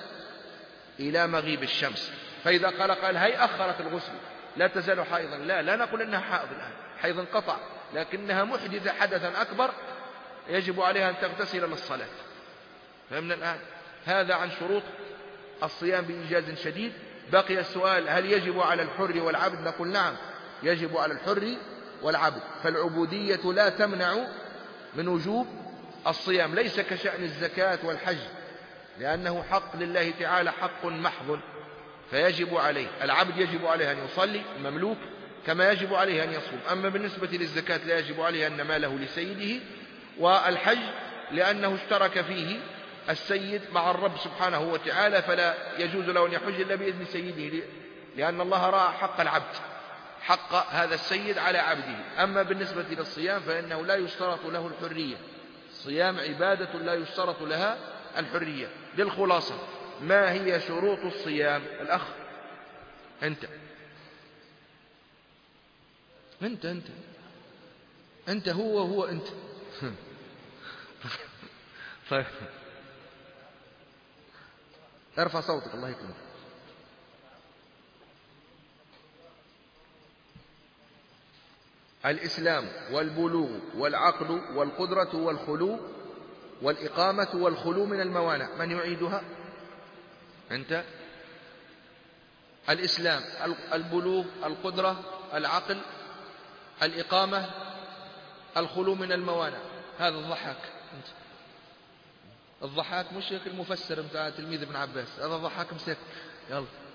إلى مغيب الشمس. فإذا قال هي أخرت الغسل لا تزال حائضا، لا نقول إنها حائض الآن، حيض انقطع، لكنها محدثة حدثا أكبر يجب عليها أن تغتسل للصلاة. فهمنا الآن؟ هذا عن شروط الصيام بإيجاز شديد. بقي السؤال: هل يجب على الحر والعبد؟ نقول نعم، يجب على الحر والعبد. فالعبودية لا تمنع من وجوب الصيام، ليس كشأن الزكاة والحج، لأنه حق لله تعالى، حق محض، فيجب عليه. العبد يجب عليه أن يصلي مملوك، كما يجب عليه أن يصوم. أما بالنسبة للزكاة لا يجب عليه أن ماله لسيده. والحج لأنه اشترك فيه السيد مع الرب سبحانه وتعالى، فلا يجوز له أن يحج إلا بإذن سيده، لأن الله رأى حق العبد، حق هذا السيد على عبده. أما بالنسبة للصيام فإنه لا يشترط له الحرية، الصيام عبادة لا يشترط لها الحرية. بالخلاصة: ما هي شروط الصيام؟ الأخ أنت هو أنت طيب ارفع صوتك الله يكرمك. الإسلام والبلوغ والعقل والقدرة والخلو والإقامة والخلو من الموانع. من يعيدها؟ أنت. الإسلام، البلوغ، القدرة، العقل، الإقامة الخلو من الموانع. هذا الضحاك، الضحاك مش المفسر بتاع تلميذ ابن عباس، هذا الضحاك مسك. يلا